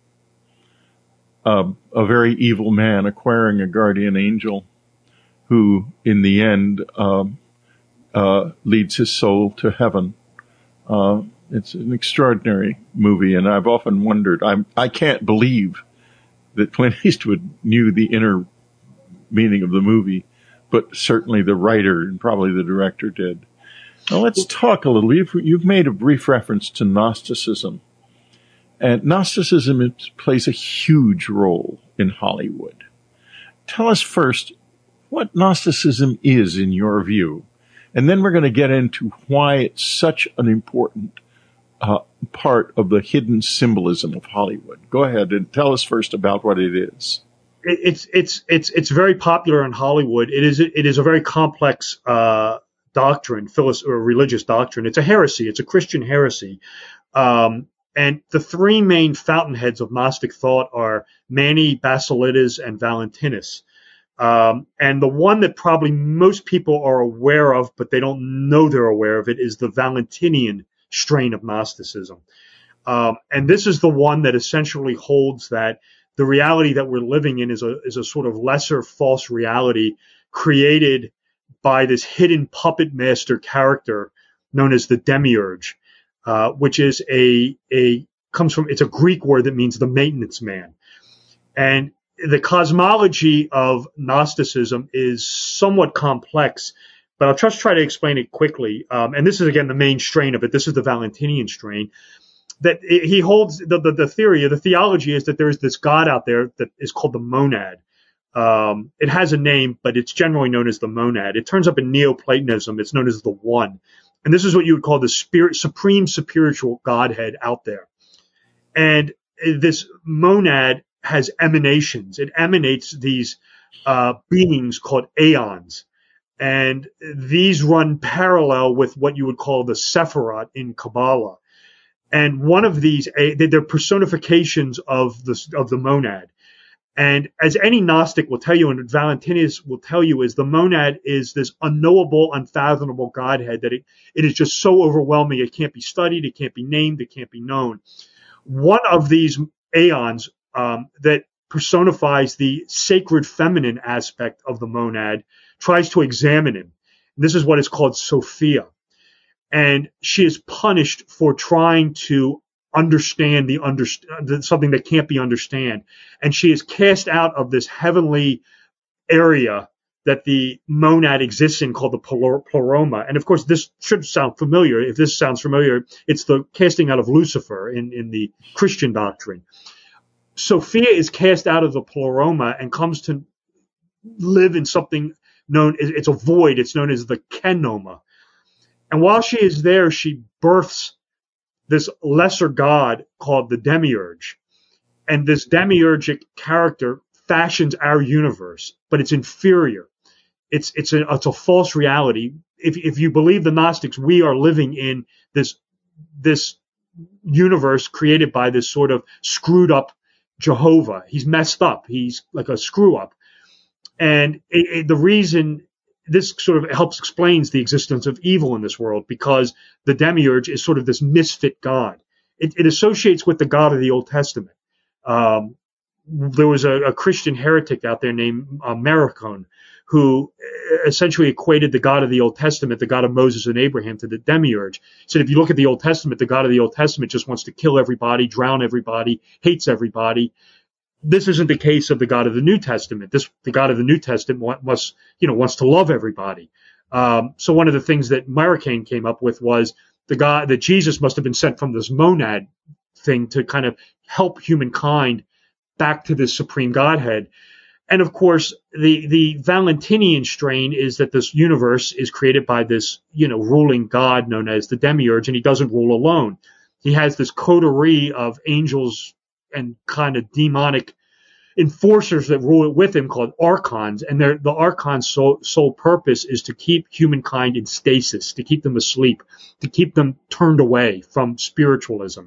a, a very evil man acquiring a guardian angel who, in the end, um, uh, leads his soul to heaven. Uh, it's an extraordinary movie, and I've often wondered, I'm, I can't believe that Clint Eastwood knew the inner meaning of the movie, but certainly the writer and probably the director did. Now let's talk a little. You've, you've made a brief reference to Gnosticism. And Gnosticism it plays a huge role in Hollywood. Tell us first what Gnosticism is in your view. And then we're going to get into why it's such an important uh, part of the hidden symbolism of Hollywood. Go ahead and tell us first about what it is. It's it's it's it's very popular in Hollywood. It is it is a very complex uh, doctrine, philosoph- or religious doctrine. It's a heresy. It's a Christian heresy. Um, and the three main fountainheads of Gnostic thought are Mani, Basilides, and Valentinus. Um, and the one that probably most people are aware of, but they don't know they're aware of it, is the Valentinian strain of Gnosticism. Um, and this is the one that essentially holds that the reality that we're living in is a is a sort of lesser false reality created by this hidden puppet master character known as the Demiurge, uh, which is a a comes from, it's a Greek word that means the maintenance man. And the cosmology of Gnosticism is somewhat complex, but I'll just try to explain it quickly. Um, and this is, again, the main strain of it. This is the Valentinian strain. That it, he holds the, the, the theory, or the theology is that there is this God out there that is called the monad. Um, it has a name, but it's generally known as the monad. It turns up in Neoplatonism. It's known as the one. And this is what you would call the spirit, supreme spiritual Godhead out there. And this monad has emanations. It emanates these uh, beings called aeons. And these run parallel with what you would call the Sephirot in Kabbalah. And one of these, they're personifications of the, of the monad. And as any Gnostic will tell you, and Valentinus will tell you, is the monad is this unknowable, unfathomable Godhead that it, it is just so overwhelming. It can't be studied. It can't be named. It can't be known. One of these aeons um, that personifies the sacred feminine aspect of the monad tries to examine him. And this is what is called Sophia. And she is punished for trying to understand the underst- something that can't be understand. And she is cast out of this heavenly area that the monad exists in called the pleroma. And of course, this should sound familiar. If this sounds familiar, it's the casting out of Lucifer in, in the Christian doctrine. Sophia is cast out of the pleroma and comes to live in something known, it's a void. It's known as the kenoma. And while she is there, she births this lesser god called the demiurge. And this demiurgic character fashions our universe, but it's inferior. It's it's a it's a false reality. If if you believe the Gnostics, we are living in this this universe created by this sort of screwed up Jehovah. He's messed up. He's like a screw up. And it, it, the reason this sort of helps explains the existence of evil in this world, because the demiurge is sort of this misfit god. It, it associates with the God of the Old Testament. Um, there was a, a Christian heretic out there named uh, Maracon, who essentially equated the God of the Old Testament, the God of Moses and Abraham, to the demiurge. He said, if you look at the Old Testament, the God of the Old Testament just wants to kill everybody, drown everybody, hates everybody. This isn't the case of the God of the New Testament. This, the God of the New Testament must, you know, wants to love everybody. Um, so one of the things that Maracane came up with was the God that Jesus must have been sent from this monad thing to kind of help humankind back to this supreme Godhead. And of course, the, the Valentinian strain is that this universe is created by this, you know, ruling God known as the demiurge, and he doesn't rule alone. He has this coterie of angels and kind of demonic enforcers that rule it with him called archons. And the archons' sole, sole purpose is to keep humankind in stasis, to keep them asleep, to keep them turned away from spiritualism.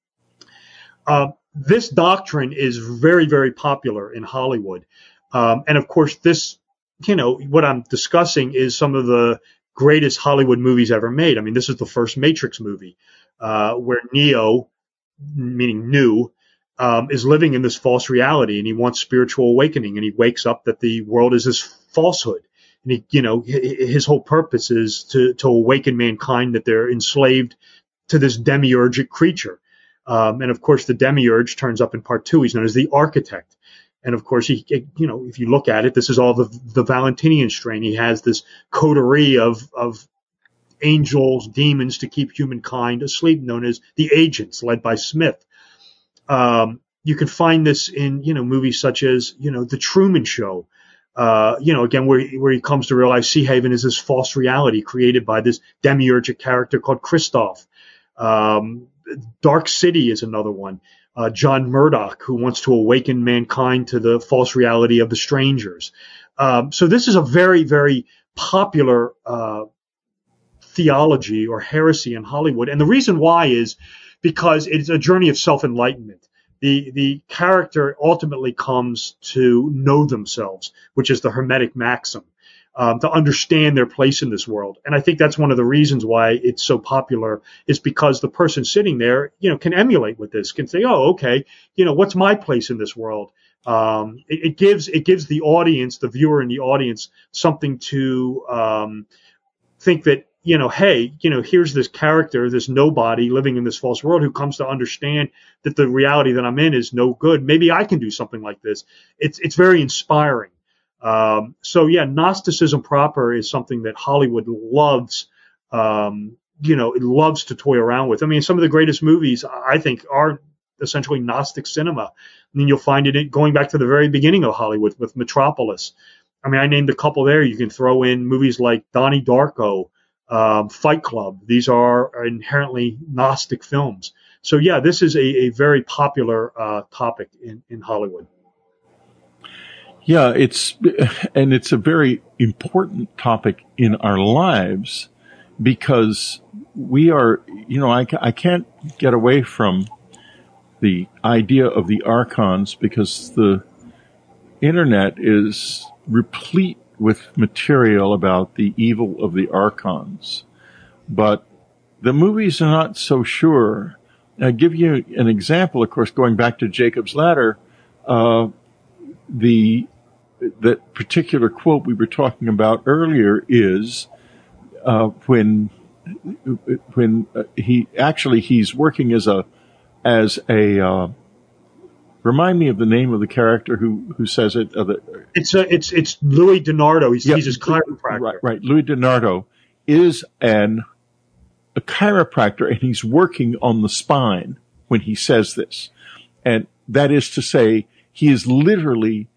Uh, this doctrine is very, very popular in Hollywood. Um, and of course, this, you know, what I'm discussing is some of the greatest Hollywood movies ever made. I mean, this is the first Matrix movie, uh, where Neo, meaning new, um, is living in this false reality, and he wants spiritual awakening, and he wakes up that the world is this falsehood. And he, you know, his whole purpose is to, to awaken mankind that they're enslaved to this demiurgic creature. Um, and of course, the demiurge turns up in part two. He's known as the architect. And of course, he, you know, if you look at it, this is all the, the Valentinian strain. He has this coterie of, of angels, demons to keep humankind asleep, known as the agents, led by Smith. Um, you can find this in, you know, movies such as, you know, The Truman Show. Uh, you know, again, where, where he comes to realize Sea Haven is this false reality created by this demiurgic character called Christoph. Um, Dark City is another one. Uh, John Murdoch, who wants to awaken mankind to the false reality of the strangers. Um, so this is a very, very popular uh, theology or heresy in Hollywood. And the reason why is because it's a journey of self-enlightenment. The, the character ultimately comes to know themselves, which is the Hermetic maxim, um, to understand their place in this world. And I think that's one of the reasons why it's so popular, is because the person sitting there, you know, can emulate with this, can say, oh, okay, you know, what's my place in this world? Um, it, it gives, it gives the audience, the viewer in the audience, something to, um, think that, you know, hey, you know, here's this character, this nobody living in this false world who comes to understand that the reality that I'm in is no good. Maybe I can do something like this. It's it's very inspiring. Um, so yeah, Gnosticism proper is something that Hollywood loves. Um, you know, it loves to toy around with. I mean, some of the greatest movies I think are essentially Gnostic cinema. I mean, you'll find it in, going back to the very beginning of Hollywood with Metropolis. I mean, I named a couple there. You can throw in movies like Donnie Darko, um, Fight Club. These are inherently Gnostic films. So yeah, this is a, a very popular uh, topic in, in Hollywood. Yeah, it's and it's a very important topic in our lives because we are, you know, I, I can't get away from the idea of the archons because the internet is replete with material about the evil of the archons. But the movies are not so sure. I'll give you an example, of course, going back to Jacob's Ladder, uh, the that particular quote we were talking about earlier is uh, when when uh, he actually he's working as a as a uh, remind me of the name of the character who who says it. Uh, the, it's a, it's it's Louis DiNardo. He's, yeah, he's his chiropractor. Right, right. Louis DiNardo is an a chiropractor, and he's working on the spine when he says this, and that is to say, he is literally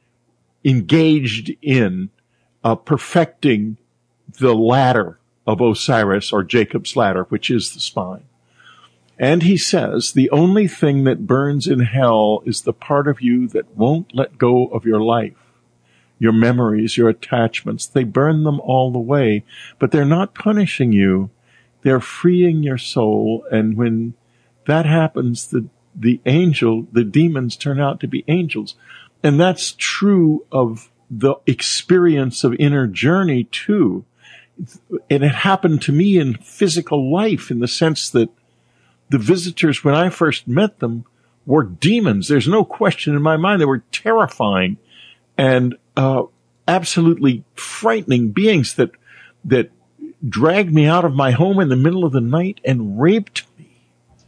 engaged in uh, perfecting the ladder of Osiris, or Jacob's ladder, which is the spine. And he says, the only thing that burns in hell is the part of you that won't let go of your life, your memories, your attachments. They burn them all the way, but they're not punishing you. They're freeing your soul. And when that happens, the, the angel, the demons turn out to be angels. And that's true of the experience of inner journey too. And it happened to me in physical life in the sense that the visitors, when I first met them, were demons. There's no question in my mind. They were terrifying and uh, absolutely frightening beings that that dragged me out of my home in the middle of the night and raped me.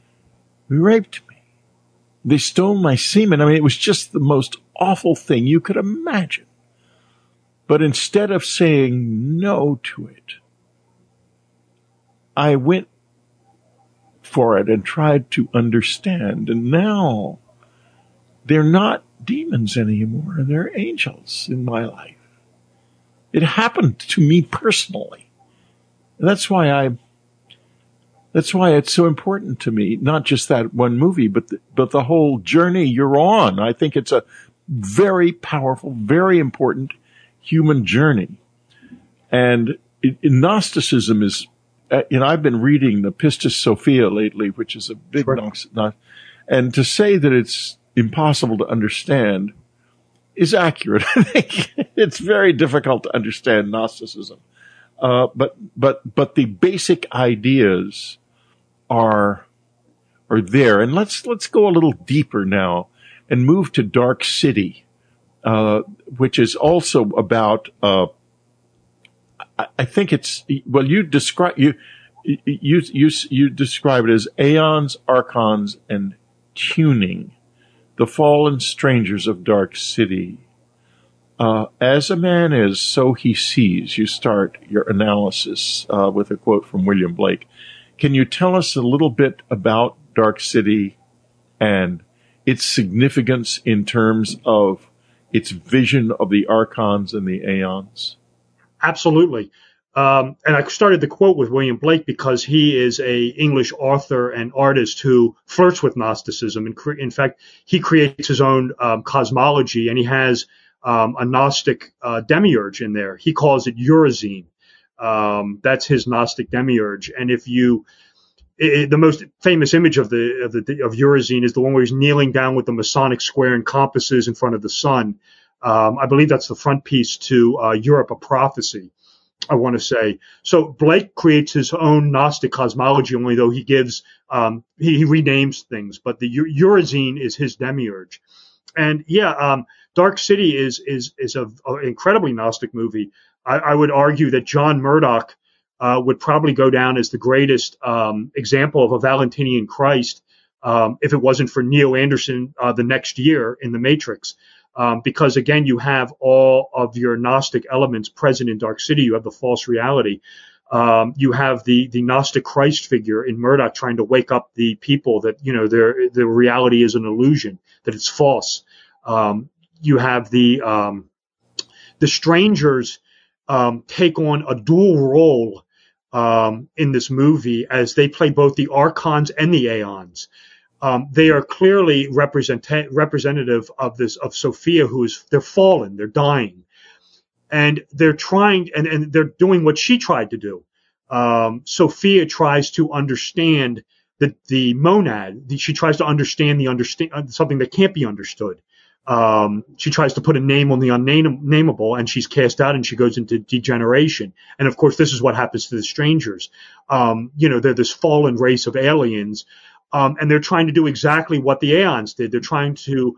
Raped me. They stole my semen. I mean, it was just the most awful thing you could imagine. But instead of saying no to it, I went for it and tried to understand. And now they're not demons anymore. They're angels in my life. It happened to me personally. And that's why I, that's why it's so important to me, not just that one movie, but the, but the whole journey you're on. I think it's a very powerful, very important human journey. And it, Gnosticism is, uh, you know, I've been reading the Pistis Sophia lately, which is a big, sure. Gnost- and to say that it's impossible to understand is accurate. I think it's very difficult to understand Gnosticism. Uh, but, but, but the basic ideas are, are there. And let's, let's go a little deeper now and move to Dark City, uh, which is also about, uh, I, I think it's, well, you describe, you, you, you, you describe it as aeons, archons, and tuning, the fallen strangers of Dark City. Uh, as a man is, so he sees. You start your analysis uh, with a quote from William Blake. Can you tell us a little bit about Dark City and its significance in terms of its vision of the archons and the aeons? Absolutely. Um, and I started the quote with William Blake because he is a English author and artist who flirts with Gnosticism. And cre- in fact, he creates his own um, cosmology, and he has Um, a Gnostic uh, demiurge in there. He calls it Urizen. Um, that's his Gnostic demiurge. And if you, it, the most famous image of the of the of Urizen is the one where he's kneeling down with the Masonic square and compasses in front of the sun. Um, I believe that's the front piece to uh, Europe, a Prophecy, I want to say. So Blake creates his own Gnostic cosmology, only though he gives um, he, he renames things, but the Urizen is his demiurge. And yeah, um, Dark City is is is an incredibly Gnostic movie. I, I would argue that John Murdoch uh, would probably go down as the greatest um, example of a Valentinian Christ um, if it wasn't for Neo Anderson uh, the next year in The Matrix. Um, because, again, you have all of your Gnostic elements present in Dark City. You have the false reality. Um, you have the, the Gnostic Christ figure in Murdoch trying to wake up the people that, you know, their, the reality is an illusion, that it's false. Um, you have the, um, the strangers, um, take on a dual role, um, in this movie as they play both the Archons and the Aeons. Um, they are clearly represent, representative of this, of Sophia, who is, they're fallen, they're dying. And they're trying, and, and they're doing what she tried to do. Um, Sophia tries to understand the, the monad. The, she tries to understand the understand, something that can't be understood. Um, she tries to put a name on the unnameable, and she's cast out and she goes into degeneration. And of course, this is what happens to the strangers. Um, you know, they're this fallen race of aliens. Um, and they're trying to do exactly what the Aeons did. They're trying to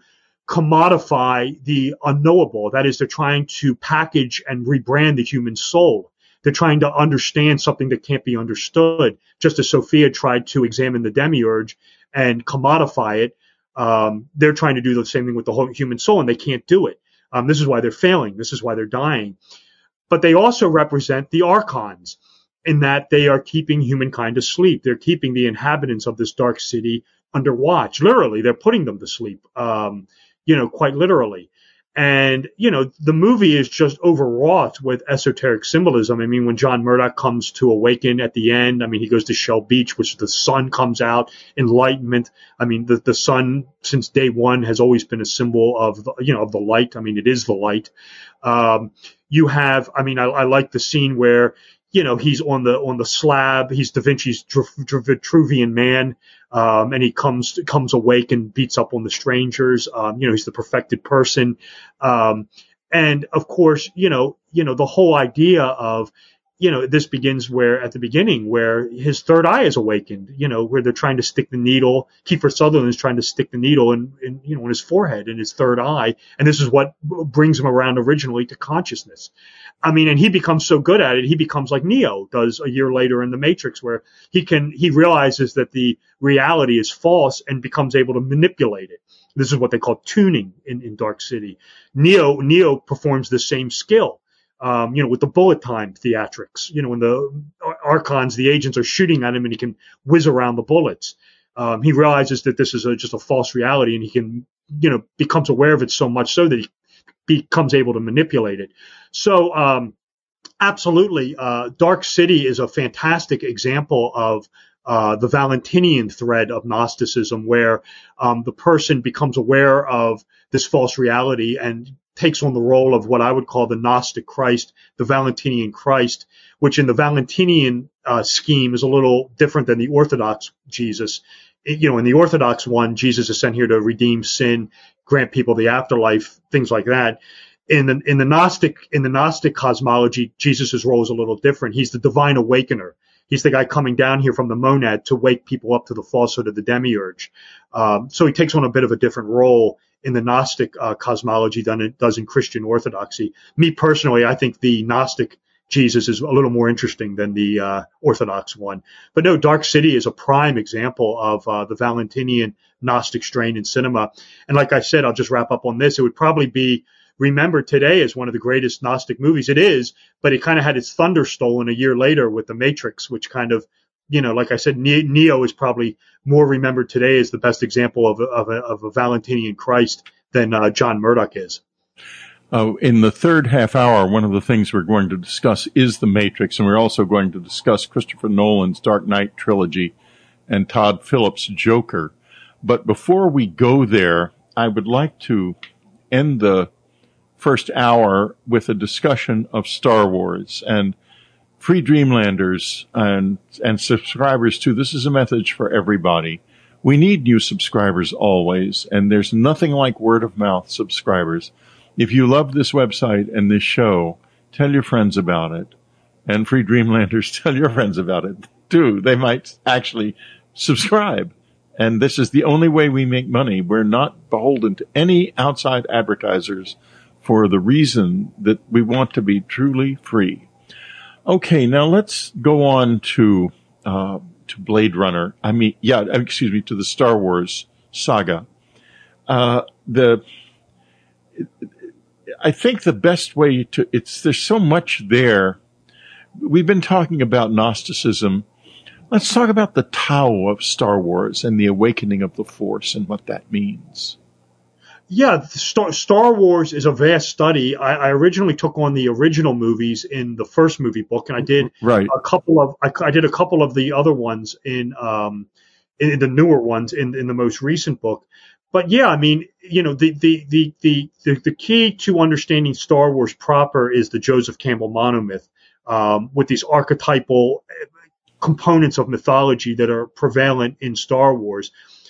commodify the unknowable. That is, they're trying to package and rebrand the human soul. They're trying to understand something that can't be understood, just as Sophia tried to examine the demiurge and commodify it. Um, they're trying to do the same thing with the whole human soul, and they can't do it. Um, this is why they're failing. This is why they're dying. But they also represent the Archons, in that they are keeping humankind asleep. They're keeping the inhabitants of this dark city under watch. Literally, they're putting them to sleep, um, you know, quite literally. And, you know, the movie is just overwrought with esoteric symbolism. I mean, when John Murdoch comes to awaken at the end, I mean, he goes to Shell Beach, which the sun comes out, enlightenment. I mean, the, the sun since day one has always been a symbol of, the, you know, of the light. I mean, it is the light. Um, you have, I mean, I, I like the scene where, you know, he's on the, on the slab. He's Da Vinci's Vitruvian Man. Um, and he comes, comes awake and beats up on the strangers. Um, you know, he's the perfected person. Um, and of course, you know, you know, the whole idea of, you know, this begins where at the beginning where his third eye is awakened, you know, where they're trying to stick the needle. Kiefer Sutherland is trying to stick the needle in, in, you know, in his forehead, in his third eye. And this is what brings him around originally to consciousness. I mean, and he becomes so good at it, he becomes like Neo does a year later in The Matrix, where he can, he realizes that the reality is false and becomes able to manipulate it. This is what they call tuning in, in Dark City. Neo, Neo performs the same skill. Um, you know, with the bullet time theatrics, you know, when the Archons, the agents are shooting at him and he can whiz around the bullets. Um, he realizes that this is a, just a false reality, and he can, you know, becomes aware of it so much so that he becomes able to manipulate it. So, um, absolutely, uh, Dark City is a fantastic example of uh, the Valentinian thread of Gnosticism, where um, the person becomes aware of this false reality and takes on the role of what I would call the Gnostic Christ, the Valentinian Christ, which in the Valentinian uh, scheme is a little different than the Orthodox Jesus. You know, in the Orthodox one, Jesus is sent here to redeem sin, grant people the afterlife, things like that. In the in the Gnostic in the Gnostic cosmology, Jesus' role is a little different. He's the divine awakener. He's the guy coming down here from the monad to wake people up to the falsehood of the demiurge. Um, so he takes on a bit of a different role in the Gnostic uh, cosmology than it does in Christian Orthodoxy. Me personally, I think the Gnostic Jesus is a little more interesting than the uh, Orthodox one. But no, Dark City is a prime example of uh, the Valentinian Gnostic strain in cinema. And like I said, I'll just wrap up on this. It would probably be remembered today as one of the greatest Gnostic movies. It is, but it kind of had its thunder stolen a year later with The Matrix, which kind of, you know, like I said, Neo is probably more remembered today as the best example of, of, a, of a Valentinian Christ than uh, John Murdoch is. Uh, in the third half hour, one of the things we're going to discuss is The Matrix, and we're also going to discuss Christopher Nolan's Dark Knight trilogy and Todd Phillips' Joker. But before we go there, I would like to end the first hour with a discussion of Star Wars. And free Dreamlanders and, and subscribers too, this is a message for everybody. We need new subscribers always, and there's nothing like word of mouth subscribers. If you love this website and this show, tell your friends about it. And free Dreamlanders, tell your friends about it too. They might actually subscribe. And this is the only way we make money. We're not beholden to any outside advertisers for the reason that we want to be truly free. Okay, now let's go on to uh, to Blade Runner. I mean, yeah, excuse me, to the Star Wars saga. Uh, the I think the best way to it's there's so much there. We've been talking about Gnosticism. Let's talk about the Tao of Star Wars and the awakening of the Force and what that means. Yeah, Star, Star Wars is a vast study. I, I originally took on the original movies in the first movie book, and I did right. a couple of I, I did a couple of the other ones in um in the newer ones in in the most recent book. But yeah, I mean, you know, the the the the the, the key to understanding Star Wars proper is the Joseph Campbell monomyth, um, with these archetypal components of mythology that are prevalent in Star Wars.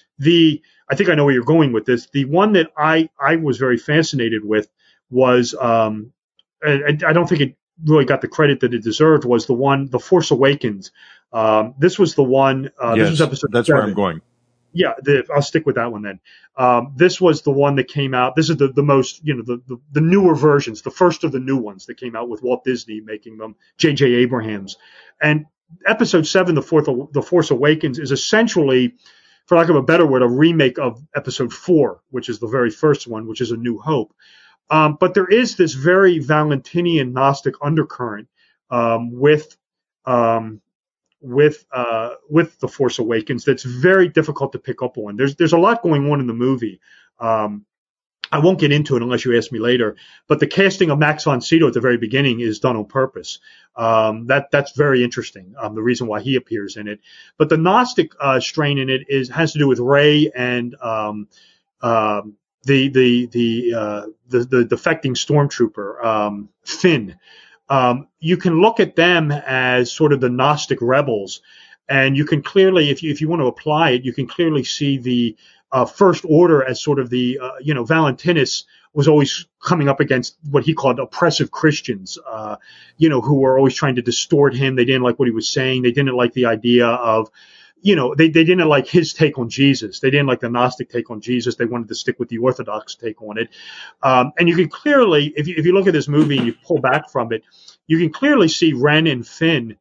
The I think I know where you're going with this. The one that I, I was very fascinated with was, um, I, I don't think it really got the credit that it deserved, was the one, The Force Awakens. Um, this was the one, uh, yes, this was episode that's seven. where I'm going. Yeah, the, I'll stick with that one then. Um, this was the one that came out. This is the, the most, you know, the, the, the newer versions, the first of the new ones that came out with Walt Disney making them, J J Abrams. And episode seven, The Fourth, The Force Awakens, is essentially, for lack of a better word, a remake of episode four, which is the very first one, which is A New Hope. Um, but there is this very Valentinian Gnostic undercurrent um, with um, with uh, with The Force Awakens that's very difficult to pick up on. There's there's a lot going on in the movie. Um, I won't get into it unless you ask me later. But the casting of Max von Sydow at the very beginning is done on purpose. Um, that that's very interesting. Um, the reason why he appears in it. But the Gnostic uh, strain in it is has to do with Rey and um, uh, the the the, uh, the the defecting stormtrooper um, Finn. Um, you can look at them as sort of the Gnostic rebels, and you can clearly, if you if you want to apply it, you can clearly see the Uh, First Order as sort of the, uh, you know, Valentinus was always coming up against what he called oppressive Christians, uh, you know, who were always trying to distort him. They didn't like what he was saying. They didn't like the idea of, you know, they, they didn't like his take on Jesus. They didn't like the Gnostic take on Jesus. They wanted to stick with the Orthodox take on it. Um, and you can clearly, if you, if you look at this movie and you pull back from it, you can clearly see Ren and Finn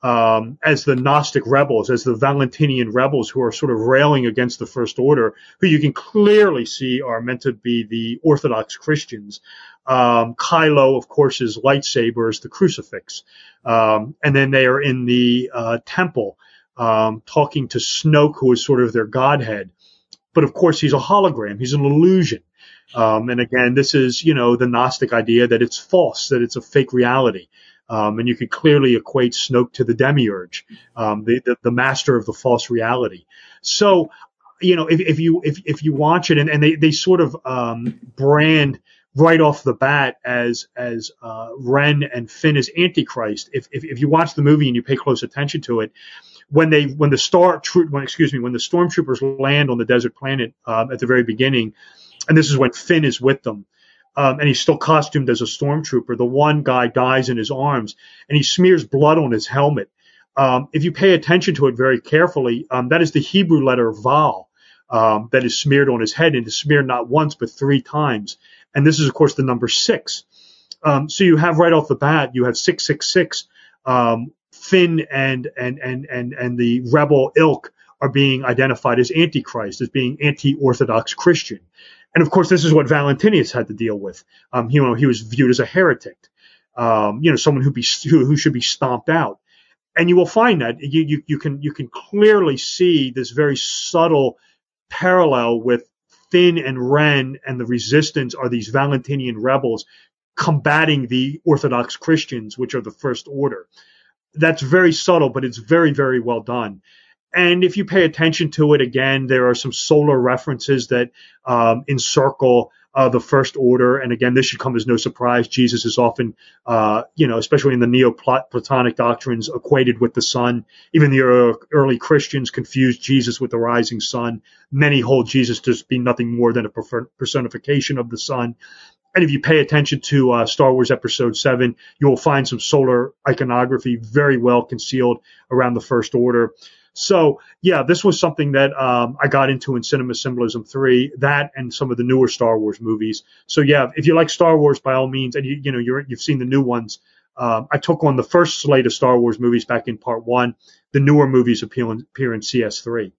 Um, as the Gnostic rebels, as the Valentinian rebels who are sort of railing against the First Order, who you can clearly see are meant to be the Orthodox Christians. Um, Kylo, of course, is lightsaber is the crucifix. Um, and then they are in the uh, temple um, talking to Snoke, who is sort of their godhead. But of course, he's a hologram. He's an illusion. Um, and again, this is, you know, the Gnostic idea that it's false, that it's a fake reality. Um, and you could clearly equate Snoke to the demiurge, um, the, the, the master of the false reality. So, you know, if, if you, if, if you watch it and, and they, they sort of, um, brand right off the bat as, as, uh, Ren and Finn as Antichrist. If, if, if you watch the movie and you pay close attention to it, when they, when the star, when, excuse me, when the stormtroopers land on the desert planet, um, at the very beginning, and this is when Finn is with them, Um, and he's still costumed as a stormtrooper. The one guy dies in his arms, and he smears blood on his helmet. Um, if you pay attention to it very carefully, um, that is the Hebrew letter Val um, that is smeared on his head, and is smeared not once but three times. And this is, of course, the number six. Um, so you have right off the bat, you have six six six. Um, Finn and and and and and the rebel ilk are being identified as Antichrist, as being anti-Orthodox Christian. And of course, this is what Valentinius had to deal with. Um, you know, he was viewed as a heretic, um, you know, someone who be who, who should be stomped out. And you will find that you, you you can you can clearly see this very subtle parallel with Finn and Ren, and the resistance are these Valentinian rebels combating the Orthodox Christians, which are the First Order. That's very subtle, but it's very very well done. And if you pay attention to it, again, there are some solar references that um, encircle uh, the First Order. And again, this should come as no surprise. Jesus is often, uh, you know, especially in the Neoplatonic doctrines, equated with the sun. Even the early Christians confused Jesus with the rising sun. Many hold Jesus to be nothing more than a personification of the sun. And if you pay attention to uh, Star Wars Episode seven, you will find some solar iconography very well concealed around the First Order. So, yeah, this was something that um, I got into in Cinema Symbolism three, that and some of the newer Star Wars movies. So, yeah, if you like Star Wars, by all means, and you, you know, you're, you've seen the new ones, Um, I took on the first slate of Star Wars movies back in part one. The newer movies appear in, appear in C S three.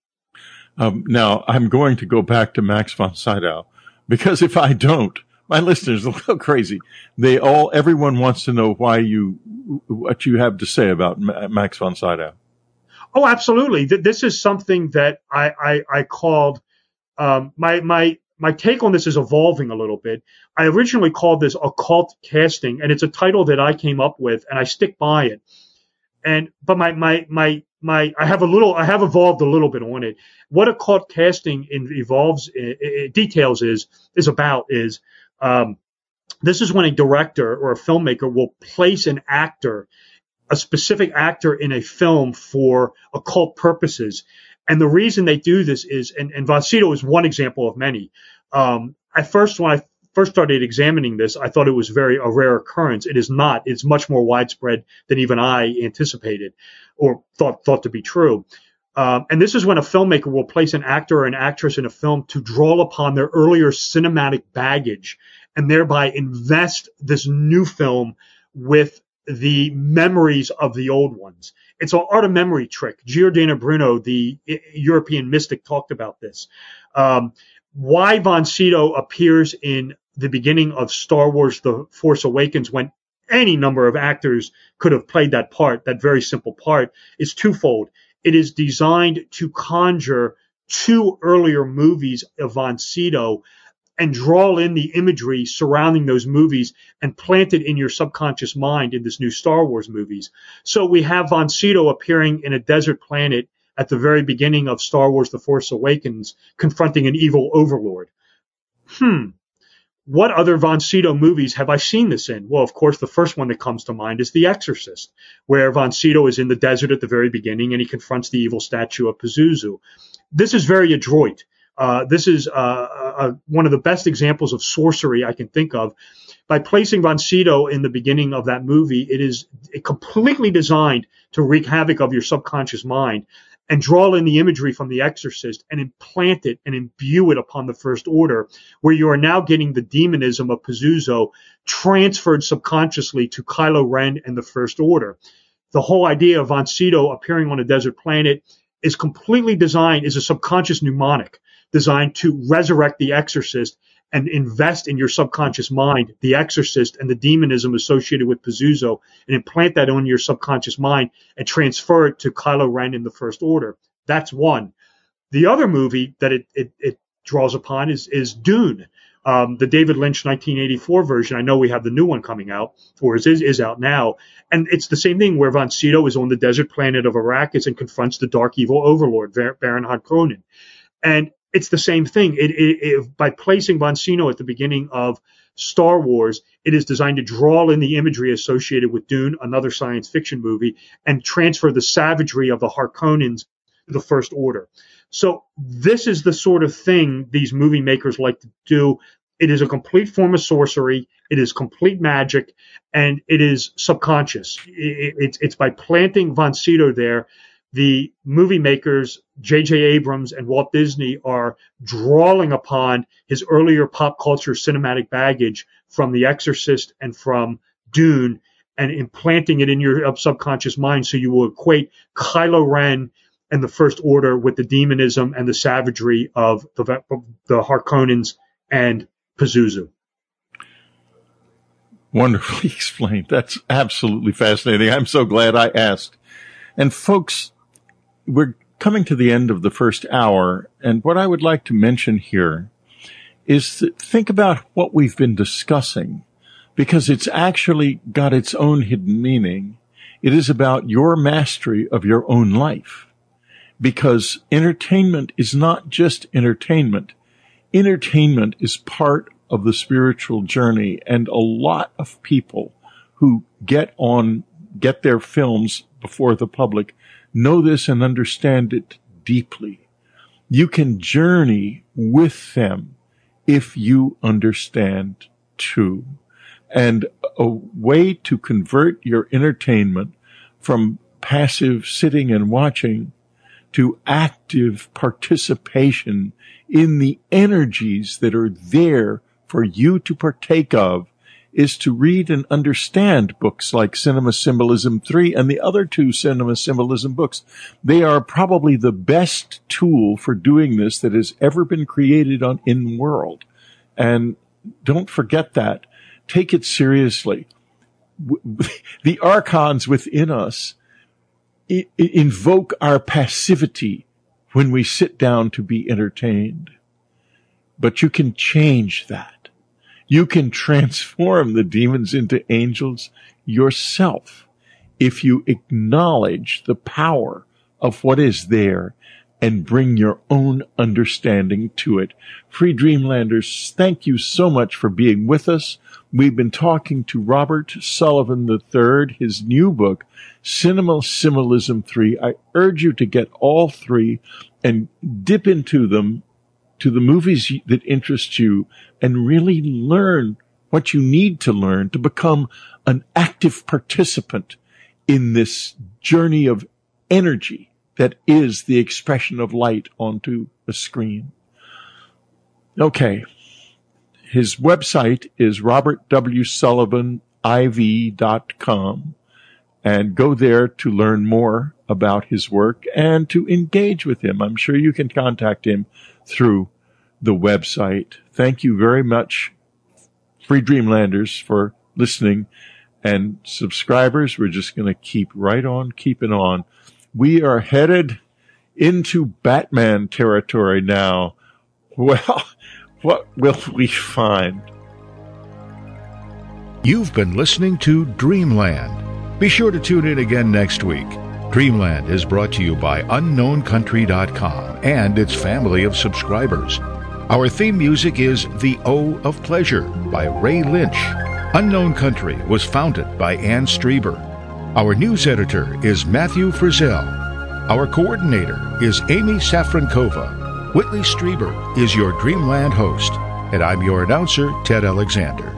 Um, now, I'm going to go back to Max von Sydow, because if I don't, my listeners will go crazy. They all, everyone wants to know why you, what you have to say about Max von Sydow. Oh, absolutely. This is something that I, I, I called, um, my, my, my take on this is evolving a little bit. I originally called this occult casting, and it's a title that I came up with, and I stick by it. And, but my, my, my, my, I have a little, I have evolved a little bit on it. What occult casting in, evolves, it, it, details is, is about is, um, this is when a director or a filmmaker will place an actor, a specific actor in a film for occult purposes. And the reason they do this is, and, and von Sydow is one example of many. Um, at first, when I first started examining this, I thought it was very a rare occurrence. It is not. It's much more widespread than even I anticipated or thought thought to be true. Um, and this is when a filmmaker will place an actor or an actress in a film to draw upon their earlier cinematic baggage and thereby invest this new film with the memories of the old ones. It's an art of memory trick. Giordano Bruno, the European mystic, talked about this. Um, why von Sydow appears in the beginning of Star Wars The Force Awakens when any number of actors could have played that part, that very simple part, is twofold. It is designed to conjure two earlier movies of von Sydow and draw in the imagery surrounding those movies and plant it in your subconscious mind in this new Star Wars movies. So we have von Sydow appearing in a desert planet at the very beginning of Star Wars The Force Awakens, confronting an evil overlord. Hmm. What other von Sydow movies have I seen this in? Well, of course, the first one that comes to mind is The Exorcist, where von Sydow is in the desert at the very beginning and he confronts the evil statue of Pazuzu. This is very adroit. Uh, this is uh, uh, one of the best examples of sorcery I can think of. By placing von Sydow in the beginning of that movie, it is completely designed to wreak havoc of your subconscious mind and draw in the imagery from The Exorcist and implant it and imbue it upon the First Order, where you are now getting the demonism of Pazuzu transferred subconsciously to Kylo Ren and the First Order. The whole idea of von Sydow appearing on a desert planet is completely designed, is a subconscious mnemonic designed to resurrect The Exorcist and invest in your subconscious mind The Exorcist and the demonism associated with Pazuzu and implant that on your subconscious mind and transfer it to Kylo Ren in the First Order. That's one. The other movie that it, it, it draws upon is, is Dune, um, the David Lynch nineteen eighty-four version. I know we have the new one coming out, or is, is out now. And it's the same thing where von Sydow is on the desert planet of Arrakis and confronts the dark evil overlord, Baron Harkonnen. And it's the same thing. It, it, it, by placing von Sydow at the beginning of Star Wars, it is designed to draw in the imagery associated with Dune, another science fiction movie, and transfer the savagery of the Harkonnens to the First Order. So this is the sort of thing these movie makers like to do. It is a complete form of sorcery. It is complete magic, and it is subconscious. It, it's, it's by planting von Sydow there. The movie makers, J J Abrams and Walt Disney, are drawing upon his earlier pop culture cinematic baggage from The Exorcist and from Dune and implanting it in your subconscious mind so you will equate Kylo Ren and the First Order with the demonism and the savagery of the, the Harkonnens and Pazuzu. Wonderfully explained. That's absolutely fascinating. I'm so glad I asked. And folks, we're coming to the end of the first hour, and what I would like to mention here is to think about what we've been discussing, because it's actually got its own hidden meaning. It is about your mastery of your own life, because entertainment is not just entertainment. Entertainment is part of the spiritual journey, and a lot of people who get on, get their films before the public know this and understand it deeply. You can journey with them if you understand too. And a way to convert your entertainment from passive sitting and watching to active participation in the energies that are there for you to partake of is to read and understand books like Cinema Symbolism three and the other two Cinema Symbolism books. They are probably the best tool for doing this that has ever been created on in the world. And don't forget that. Take it seriously. The archons within us I- invoke our passivity when we sit down to be entertained. But you can change that. You can transform the demons into angels yourself if you acknowledge the power of what is there and bring your own understanding to it. Free Dreamlanders, thank you so much for being with us. We've been talking to Robert Sullivan the third, his new book, Cinema Symbolism three. I urge you to get all three and dip into them, to the movies that interest you, and really learn what you need to learn to become an active participant in this journey of energy that is the expression of light onto a screen. Okay. His website is robert w sullivan I V dot com, and go there to learn more about his work and to engage with him. I'm sure you can contact him through the website. Thank you very much, Free Dreamlanders, for listening. And subscribers, we're just going to keep right on keeping on. We are headed into Batman territory now. Well, what will we find? You've been listening to Dreamland. Be sure to tune in again next week. Dreamland is brought to you by unknown country dot com and its family of subscribers. Our theme music is The O of Pleasure by Ray Lynch. Unknown Country was founded by Ann Strieber. Our news editor is Matthew Frizzell. Our coordinator is Amy Safrankova. Whitley Strieber is your Dreamland host, and I'm your announcer, Ted Alexander.